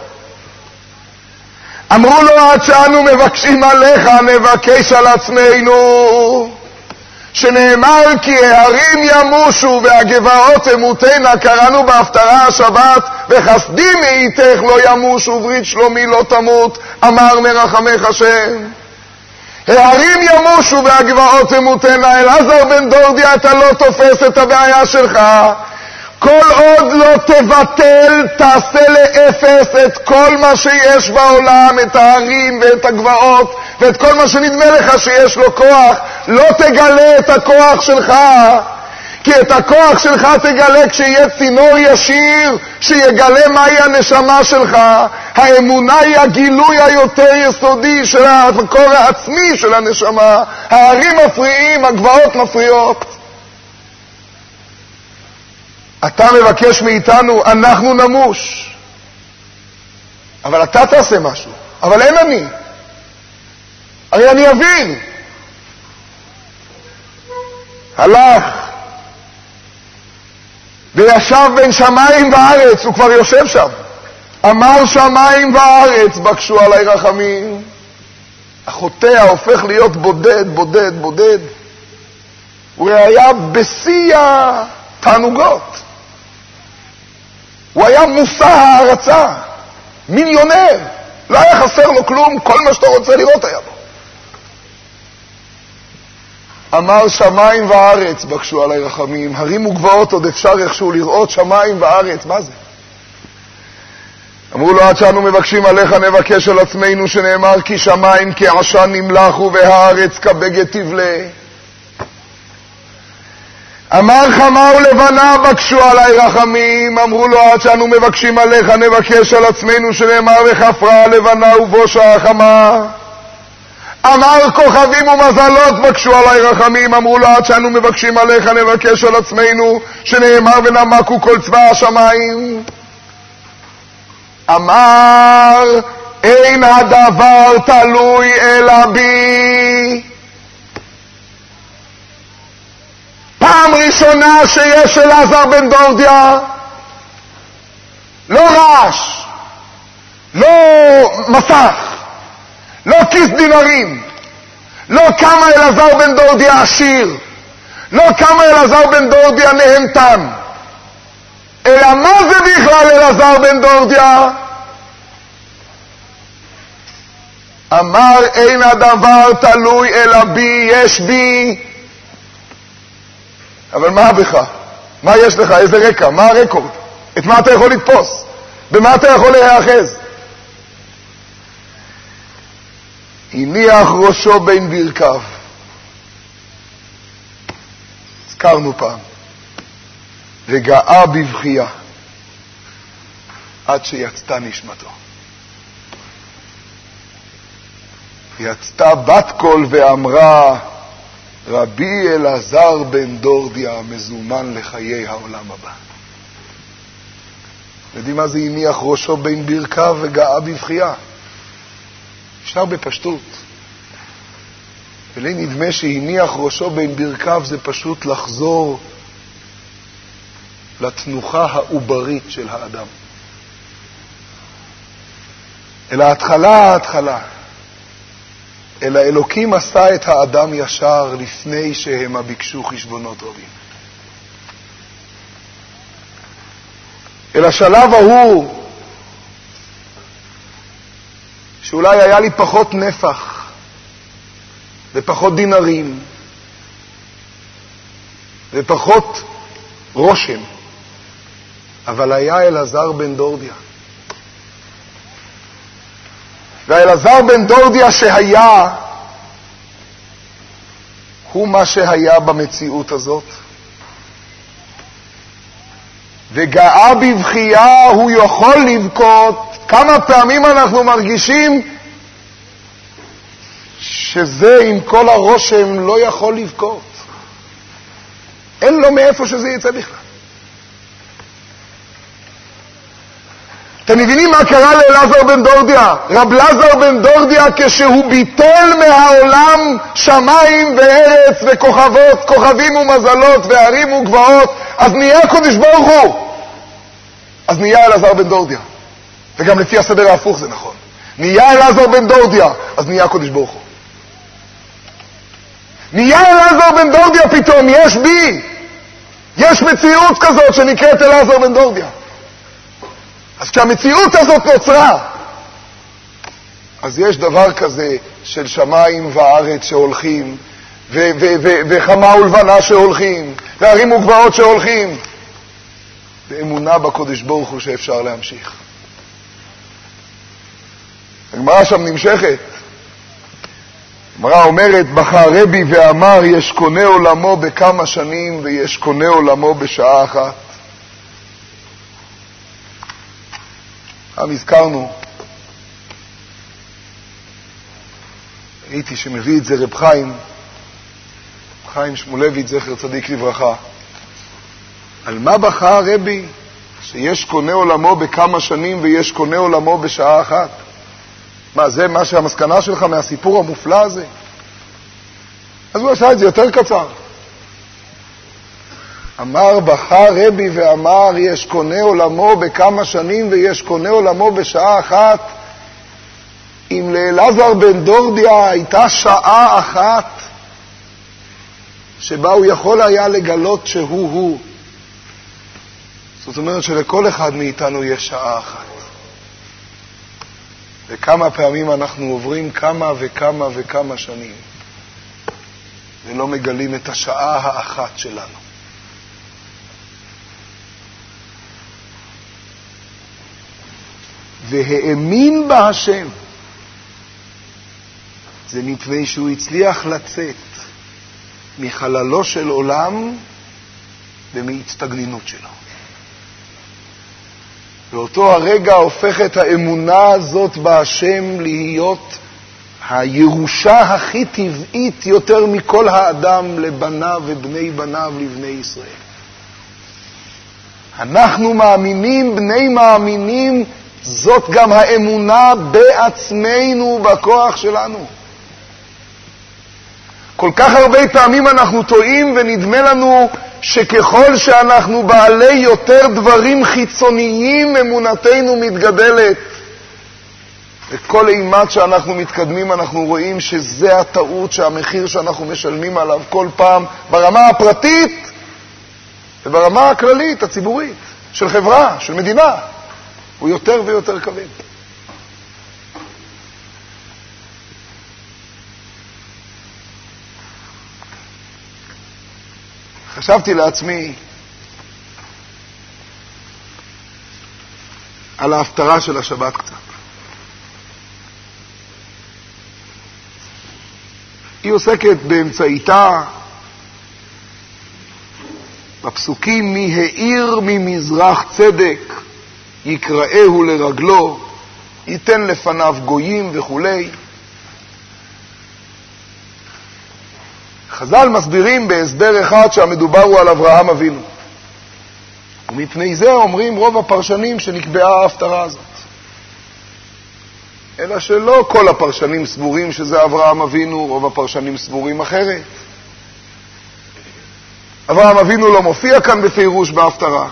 אמרו לו, עד שאנו מבקשים עליך, נבקש על עצמנו, שנאמר כי ההרים ימושו והגבעות אמותנה, קראנו בהפטרה השבת, וחסדים מאיתך לא ימושו וברית שלומי לא תמות, אמר מרחמך השם. ההרים ימושו והגבעות אמותנה. אלעזר בן דורדיה, אתה לא תופס את הבעיה שלך. כל עוד לא תבטל, תעשה לאפס את כל מה שיש בעולם, את ההרים ואת הגבעות ואת כל מה שנדמה לך שיש לו כוח. לא תגלה את הכוח שלך, כי את הכוח שלך תגלה כשיהיה צינור ישיר שיגלה מהי הנשמה שלך. האמונה היא הגילוי היותר יסודי של המקור העצמי של הנשמה. ההרים מפריעים, הגבעות מפריעות. אתה מבקש מאיתנו, אנחנו נמוש. אבל אתה תעשה משהו. אבל אין אני. הרי אני אוויר. הלך וישב בין שמיים וארץ, הוא כבר יושב שם. אמר שמיים וארץ, בקשו עלי רחמים. החוטא הופך להיות בודד, בודד, בודד. הוא היה בשיא התענוגות. הוא היה מושא הערצה, מיליונר, לא היה חסר לו כלום, כל מה שאתה רוצה לראות היה בו. אמר שמיים וארץ, בקשו עלי רחמים. הרים וגבעות עוד אפשר איכשהו לראות, שמיים וארץ, מה זה? אמרו לו, עד שאנו מבקשים עליך נבקש על עצמנו, שנאמר כי שמיים כעשן נמלחו והארץ כבגד תבלה. אמר חמה ולבנה, בקשו עלי רחמים. אמרו לו, עד שאנו מבקשים עליך נבקש על עצמנו, שנאמר וחפרה לבנה ובושה חמה. אמר כוכבים ומזלות, בקשו עלי רחמים. אמרו לו, עד שאנו מבקשים עליך נבקש על עצמנו, שנאמר ונמקו כל צבא השמיים. אמר אין הדבר תלוי אלא בי. פעם ראשונה שיש אלעזר בן דורדיה, לא רעש, לא מסך, לא כיס דינרים, לא כמה אלעזר בן דורדיה עשיר, לא כמה אלעזר בן דורדיה נהנתן, אלא מה זה בכלל אלעזר בן דורדיה? אמר אין הדבר תלוי אלא בי, יש בי. אבל מה בך? מה יש לך? איזה רקע? מה הרקורד? את מה אתה יכול לתפוס? במה אתה יכול להיאחז? הניח ראשו בין ברכיו. הזכרנו פעם. וגאה בבכייה עד שיצתה נשמתו. יצתה בת קול ואמרה, רבי אלעזר בן דורדיה מזומן לחיי העולם הבא. יודעים מה זה הניח ראשו בין ברכיו וגאה בבכייה? אפשר בפשטות. ולי נדמה שהניח ראשו בין ברכיו זה פשוט לחזור לתנוחה העוברית של האדם. אל ההתחלה. אלא אלוקים עשה את האדם ישר לפני שהם ביקשו חשבונות רבים. אל השלב ההוא, שאולי היה לי פחות נפח ופחות דינרים ופחות רושם, אבל היה אלעזר בן דורדיה. והאלעזר בן דורדיה שהיה, הוא מה שהיה במציאות הזאת. וגאה בבכייה הוא יכול לבכות. כמה פעמים אנחנו מרגישים שזה עם כל הרושם לא יכול לבכות. אין לו מאיפה שזה יצא בכלל. אתם מבינים מה קרה לאלעזר בן דורדיה? רב אלעזר בן דורדיה, כשהוא ביטל מהעולם שמיים וארץ וכוכבות, כוכבים ומזלות וערים וגבעות, אז נהיה קודש ברוך הוא. אז נהיה אלעזר בן דורדיה. וגם לפי הסדר ההפוך זה נכון. נהיה אלעזר בן דורדיה, אז נהיה קודש ברוך הוא. נהיה אלעזר בן דורדיה פתאום, יש בי. יש מציאות כזאת שנקראת אלעזר בן דורדיה. אז כשהמציאות הזאת נוצרה, אז יש דבר כזה של שמיים וארץ שהולכים, וחמה ולבנה שהולכים, וערים וגבעות שהולכים, באמונה בקודש ברוך הוא שאפשר להמשיך. הגמרא שם נמשכת. הגמרא אומרת, בכה רבי ואמר, יש קונה עולמו בכמה שנים ויש קונה עולמו בשעה אחת. הזכרנו, ראיתי שמביא את זה רב חיים שמולביץ' זכר צדיק לברכה. על מה בכה רבי? שיש קונה עולמו בכמה שנים ויש קונה עולמו בשעה אחת. מה, זה מה שהמסקנה שלך מהסיפור המופלא הזה? אז הוא עשה את זה יותר קצר. אמר בכה רבי ואמר, יש קונה עולמו בכמה שנים ויש קונה עולמו בשעה אחת. אם לאלעזר בן דורדיה הייתה שעה אחת שבה הוא יכול היה לגלות שהוא. זאת אומרת שלכל אחד מאיתנו יש שעה אחת. וכמה פעמים אנחנו עוברים כמה וכמה וכמה שנים ולא מגלים את השעה האחת שלנו. והאמין בהשם. זה מפני שהוא הצליח לצאת מחללו של עולם ומהצטגנינות שלו. באותו הרגע הופכת האמונה הזאת בהשם להיות הירושה הכי טבעית יותר מכל האדם לבניו ובני בניו לבני ישראל. אנחנו מאמינים, בני מאמינים, זאת גם האמונה בעצמנו, בכוח שלנו. כל כך הרבה פעמים אנחנו טועים ונדמה לנו שככל שאנחנו בעלי יותר דברים חיצוניים, אמונתנו מתגדלת. וכל אימת שאנחנו מתקדמים אנחנו רואים שזה הטעות, שהמחיר שאנחנו משלמים עליו כל פעם ברמה הפרטית וברמה הכללית, הציבורית, של חברה, של מדינה, הוא יותר ויותר כבד. חשבתי לעצמי על ההפטרה של השבת קצת. היא עוסקת באמצעיתה בפסוקים מי העיר ממזרח צדק יקראהו לרגלו ייתן לפניו גויים וכולי. חז"ל מסבירים בהסבר אחד שהמדובר הוא על אברהם אבינו, ומפני זה אומרים רוב הפרשנים שנקבעה ההפטרה הזאת, אלא שלא כל הפרשנים סבורים שזה אברהם אבינו, רוב הפרשנים סבורים אחרת. אברהם אבינו לא מופיע כאן בפירוש בהפטרה.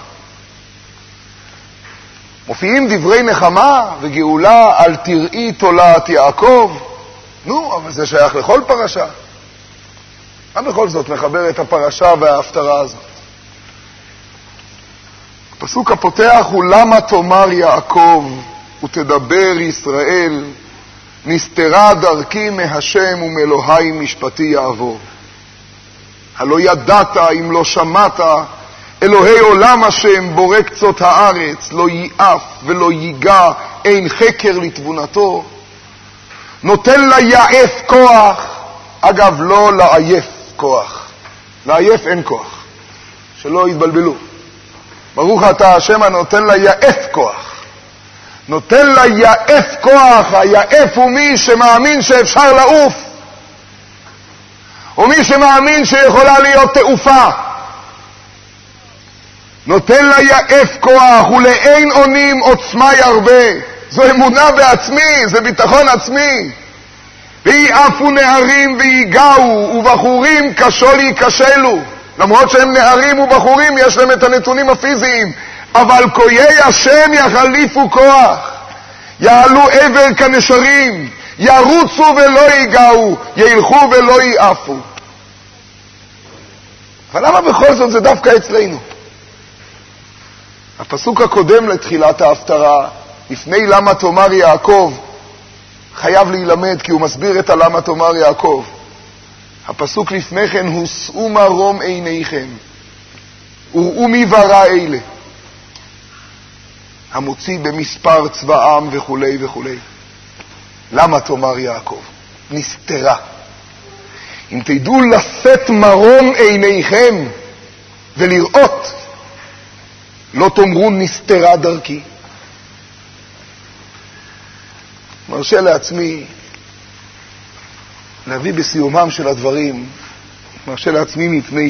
מופיעים דברי נחמה וגאולה על תראי תולעת יעקב. נו, אבל זה שייך לכל פרשה. מה בכל זאת מחבר את הפרשה וההפטרה הזאת? הפסוק הפותח הוא למה תאמר יעקב ותדבר ישראל נסתרה דרכי מהשם ומאלוהי משפטי יעבור. הלא ידעת אם לא שמעת אלוהי עולם השם בורא קצות הארץ לא ייאף ולא ייגע אין חקר לתבונתו נותן ליעף כוח. אגב, לא לעייף כוח, לעייף אין כוח, שלא יתבלבלו. ברוך אתה השם הנותן ליעף כוח. נותן ליעף כוח. היעף הוא מי שמאמין שאפשר לעוף, או מי שמאמין שיכולה להיות תעופה. נותן ליעף כוח ולאין עונים עוצמה ירבה. זו אמונה בעצמי, זה ביטחון עצמי. ויעפו נערים ויגעו ובחורים קשו להיקשלו. למרות שהם נערים ובחורים יש להם את הנתונים הפיזיים, אבל קויי השם יחליפו כוח, יעלו עבר כנשרים, ירוצו ולא ייגעו, ילכו ולא ייעפו. אבל למה בכל זאת זה דווקא אצלנו? הפסוק הקודם לתחילת ההפטרה, לפני למה תאמר יעקב, חייב להילמד כי הוא מסביר את הלמה תאמר יעקב. הפסוק לפני כן הוא שאו מרום עיניכם וראו מי ברא אלה המוציא במספר צבאם וכולי וכולי. למה תאמר יעקב? נסתרה. אם תדעו לשאת מרום עיניכם ולראות, לא תאמרו נסתרה דרכי. מרשה לעצמי להביא בסיומם של הדברים, מרשה לעצמי מפני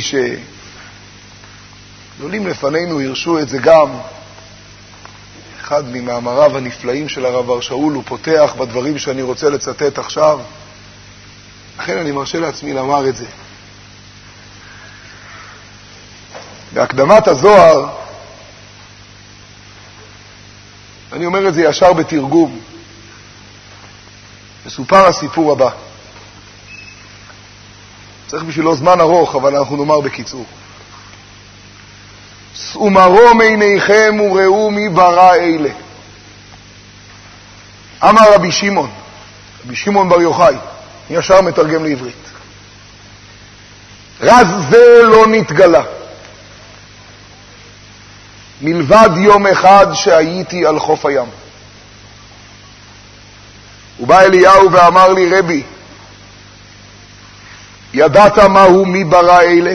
שגדולים לפנינו הרשו את זה גם. אחד ממאמריו הנפלאים של הרב בר שאול הוא פותח בדברים שאני רוצה לצטט עכשיו, לכן אני מרשה לעצמי לומר את זה. בהקדמת הזוהר, אני אומר את זה ישר בתרגום, מסופר הסיפור הבא. צריך בשבילו זמן ארוך, אבל אנחנו נאמר בקיצור. שאו מרום עיניכם וראו מי ברא אלה. אמר רבי שמעון בר יוחאי, ישר מתרגם לעברית. רז זה לא נתגלה, מלבד יום אחד שהייתי על חוף הים. ובא אליהו ואמר לי, רבי, ידעת מהו מי ברא אלה?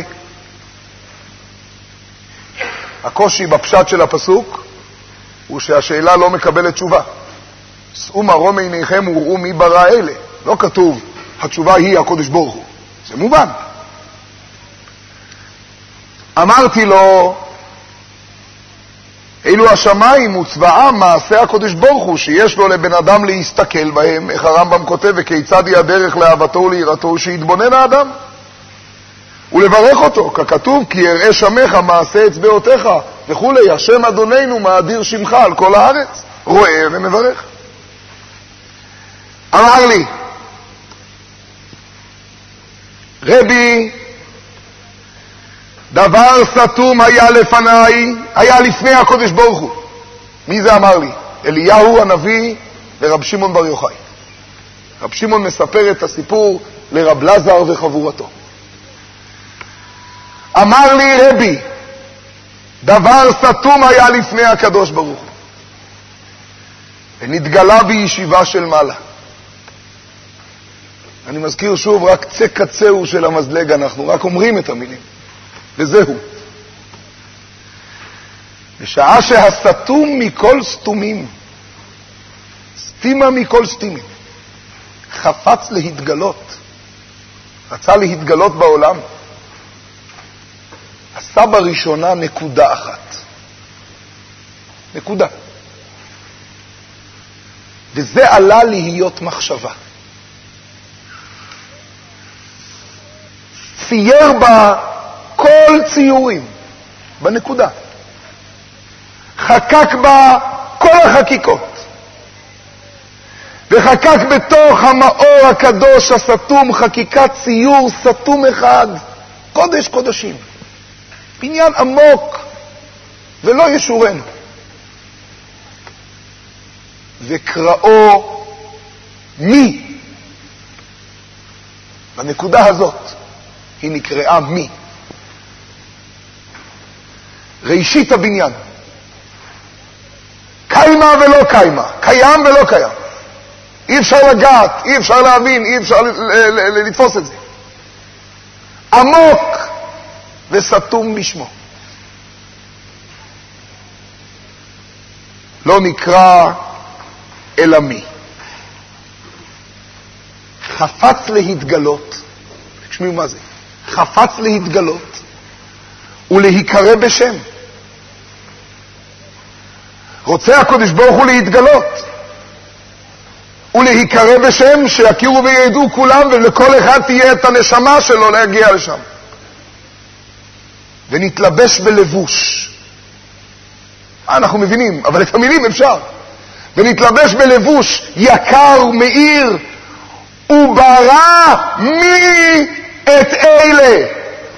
הקושי בפשט של הפסוק הוא שהשאלה לא מקבלת תשובה. שאו מרום עיניכם וראו מי ברא אלה. לא כתוב, התשובה היא הקודש ברוך הוא. זה מובן. אמרתי לו, אילו השמיים וצבאם מעשה הקודש ברוך הוא שיש לו לבן אדם להסתכל בהם, איך הרמב"ם כותב, וכיצד היא הדרך לאהבתו וליראתו, שיתבונן האדם ולברך אותו, ככתוב כי יראה שמך מעשה אצבעותיך וכולי, השם אדוננו מאדיר שמך על כל הארץ, רואה ומברך. אמר לי, רבי, דבר סתום היה לפניי, היה לפני הקודש ברוך הוא. מי זה אמר לי? אליהו הנביא ורב שמעון בר יוחאי. רב שמעון מספר את הסיפור לרב לזר וחבורתו. אמר לי רבי, דבר סתום היה לפני הקדוש ברוך הוא, ונתגלה בישיבה של מעלה. אני מזכיר שוב, רק קצה קצהו של המזלג, אנחנו רק אומרים את המילים, וזהו. בשעה שהסתום מכל סתומים, סתימה מכל סתימים, חפץ להתגלות, רצה להתגלות בעולם, עשה בראשונה נקודה אחת. נקודה. וזה עלה להיות מחשבה. צייר בה כל ציורים, בנקודה. חקק בה כל החקיקות. וחקק בתוך המאור הקדוש הסתום חקיקת ציור סתום אחד, קודש קודשים. בניין עמוק ולא ישורנו. וקראו מי. בנקודה הזאת היא נקראה מי. ראשית הבניין. קיימה ולא קיימה, קיים ולא קיים. אי אפשר לגעת, אי אפשר להבין, אי אפשר לתפוס את זה. עמוק וסתום בשמו. לא נקרא אלא מי. חפץ להתגלות, תשמעו מה זה, חפץ להתגלות ולהיקרא בשם. רוצה הקדוש ברוך הוא להתגלות ולהיקרא בשם, שיכירו וידעו כולם, ולכל אחד תהיה את הנשמה שלו להגיע לשם. ונתלבש בלבוש. אנחנו מבינים, אבל את המילים אפשר. ונתלבש בלבוש יקר ומאיר, וברא מי את אלה.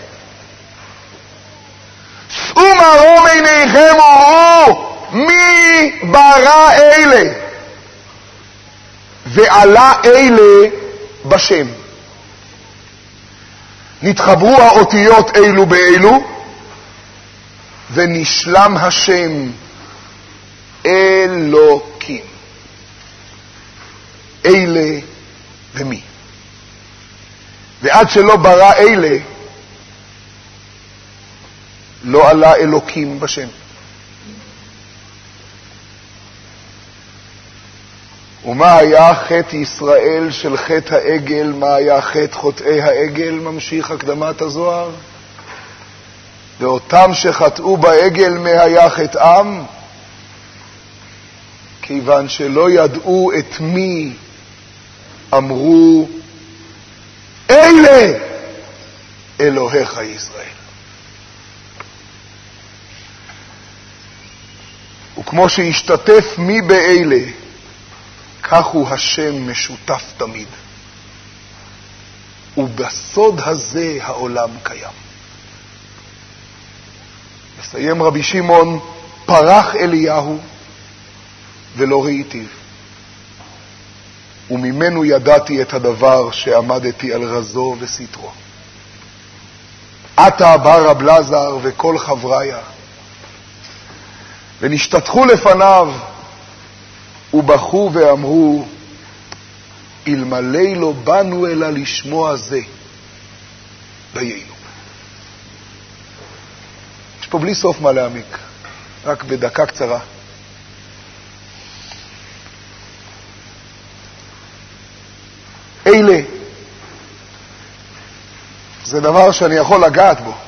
שאו מרום עיניכם וראו מי ברא אלה. ועלה אלה בשם. נתחברו האותיות אלו באלו, ונשלם השם אלוקים. אלה ומי. ועד שלא ברא אלה, לא עלה אלוקים בשם. ומה היה חטא ישראל של חטא העגל? מה היה חטא חוטאי העגל? ממשיך הקדמת הזוהר. ואותם שחטאו בעגל, מה היה חטאם? כיוון שלא ידעו את מי אמרו אלה אלוהיך ישראל. וכמו שהשתתף מי באלה, כך הוא השם משותף תמיד. ובסוד הזה העולם קיים. מסיים רבי שמעון, פרח אליהו ולא ראיתיו. וממנו ידעתי את הדבר שעמדתי על רזו וסתרו. עתה בא רב לזר וכל חבריה, ונשתתחו לפניו, ובכו ואמרו, אלמלא לא באנו אלא לשמוע זה, דיינו. יש פה בלי סוף מה להעמיק, רק בדקה קצרה. אלה, זה דבר שאני יכול לגעת בו.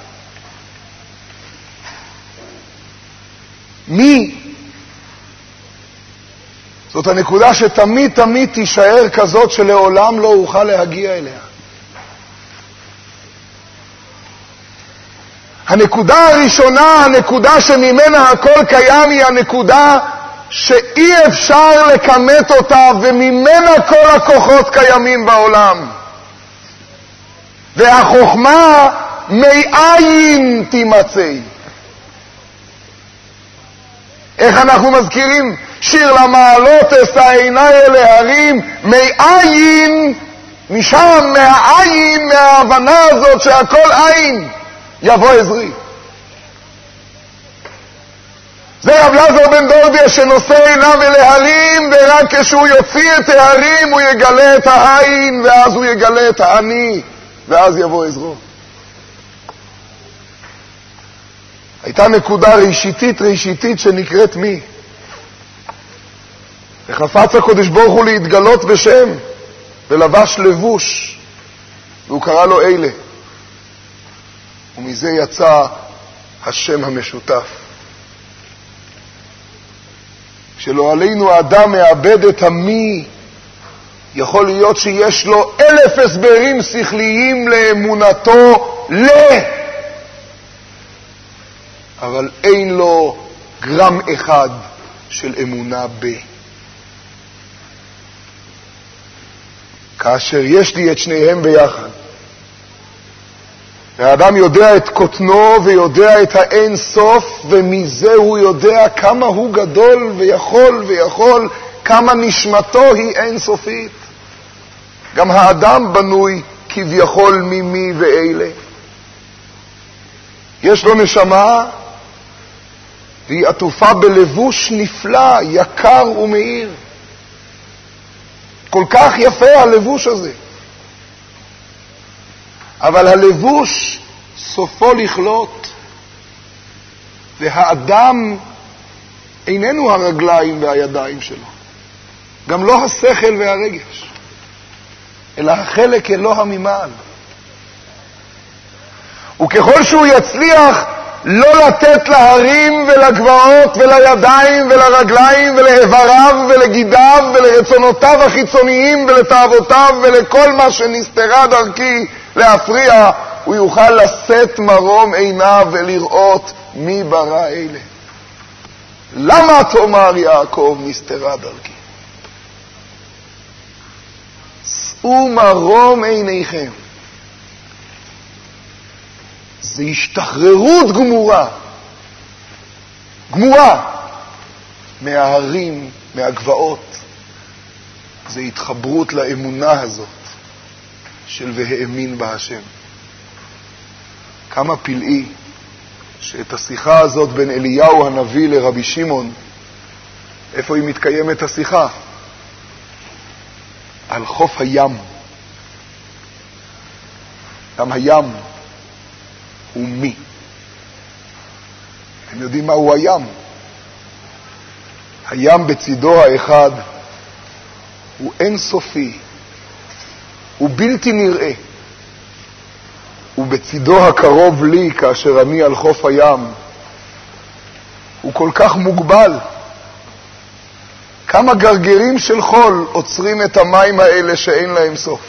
מי? זאת הנקודה שתמיד תמיד תישאר כזאת שלעולם לא אוכל להגיע אליה. הנקודה הראשונה, הנקודה שממנה הכל קיים, היא הנקודה שאי אפשר לכמת אותה, וממנה כל הכוחות קיימים בעולם. והחוכמה מאין תימצא. איך אנחנו מזכירים? שיר למעלות אשא עיני אל ההרים, מאין, משם, מהעין, מההבנה הזאת שהכל עין, יבוא עזרי. זה רב אלעזר בן דורדיה שנושא עיניו אל ההרים, ורק כשהוא יוציא את ההרים הוא יגלה את העין, ואז הוא יגלה את העני, ואז יבוא עזרו. הייתה נקודה ראשיתית שנקראת מי? וחפץ הקדוש ברוך הוא להתגלות בשם, ולבש לבוש, והוא קרא לו אלה. ומזה יצא השם המשותף. כשלא עלינו האדם מאבד את המי, יכול להיות שיש לו 1000 הסברים שכליים לאמונתו אבל אין לו גרם אחד של אמונה כאשר יש לי את שניהם ביחד, והאדם יודע את קוטנו ויודע את האין סוף, ומזה הוא יודע כמה הוא גדול ויכול, כמה נשמתו היא אין סופית. גם האדם בנוי כביכול ממי ואלה. יש לו נשמה, והיא עטופה בלבוש נפלא, יקר ומאיר. כל כך יפה הלבוש הזה. אבל הלבוש סופו לכלות, והאדם איננו הרגליים והידיים שלו, גם לא השכל והרגש, אלא החלק אלוה ממעל. וככל שהוא יצליח לא לתת להרים ולגבעות ולידיים ולרגליים ולאיבריו ולגידיו ולרצונותיו החיצוניים ולתאוותיו ולכל מה שנסתרה דרכי להפריע, הוא יוכל לשאת מרום עיניו ולראות מי ברא אלה. למה תאמר יעקב נסתרה דרכי? שאו מרום עיניכם. זה השתחררות גמורה מההרים, מהגבעות. זה התחברות לאמונה הזאת של והאמין בהשם. כמה פלאי שאת השיחה הזאת בין אליהו הנביא לרבי שמעון, איפה היא מתקיימת השיחה? על חוף הים. גם הים הוא מי. אתם יודעים מהו הים? הים בצידו האחד הוא אינסופי, הוא בלתי נראה. ובצידו הקרוב לי, כאשר אני על חוף הים, הוא כל כך מוגבל. כמה גרגרים של חול עוצרים את המים האלה שאין להם סוף.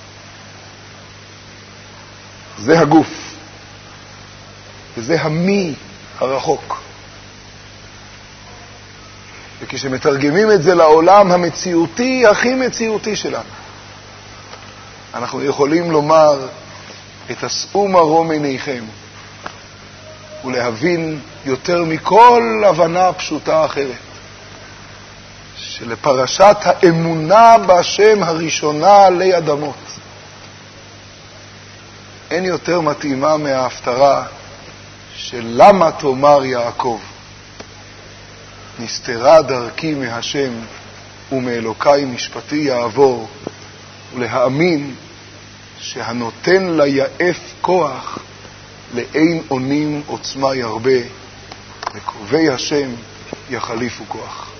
זה הגוף. וזה המי הרחוק. וכשמתרגמים את זה לעולם המציאותי, הכי מציאותי שלנו, אנחנו יכולים לומר את שאו מרום עיניכם, ולהבין יותר מכל הבנה פשוטה אחרת, שלפרשת האמונה בהשם הראשונה עלי אדמות, אין יותר מתאימה מההפטרה של למה תאמר יעקב נסתרה דרכי מהשם ומאלוקי משפטי יעבור, ולהאמין שהנותן ליעף כוח לאין עונים עוצמה ירבה, וקרובי השם יחליפו כוח.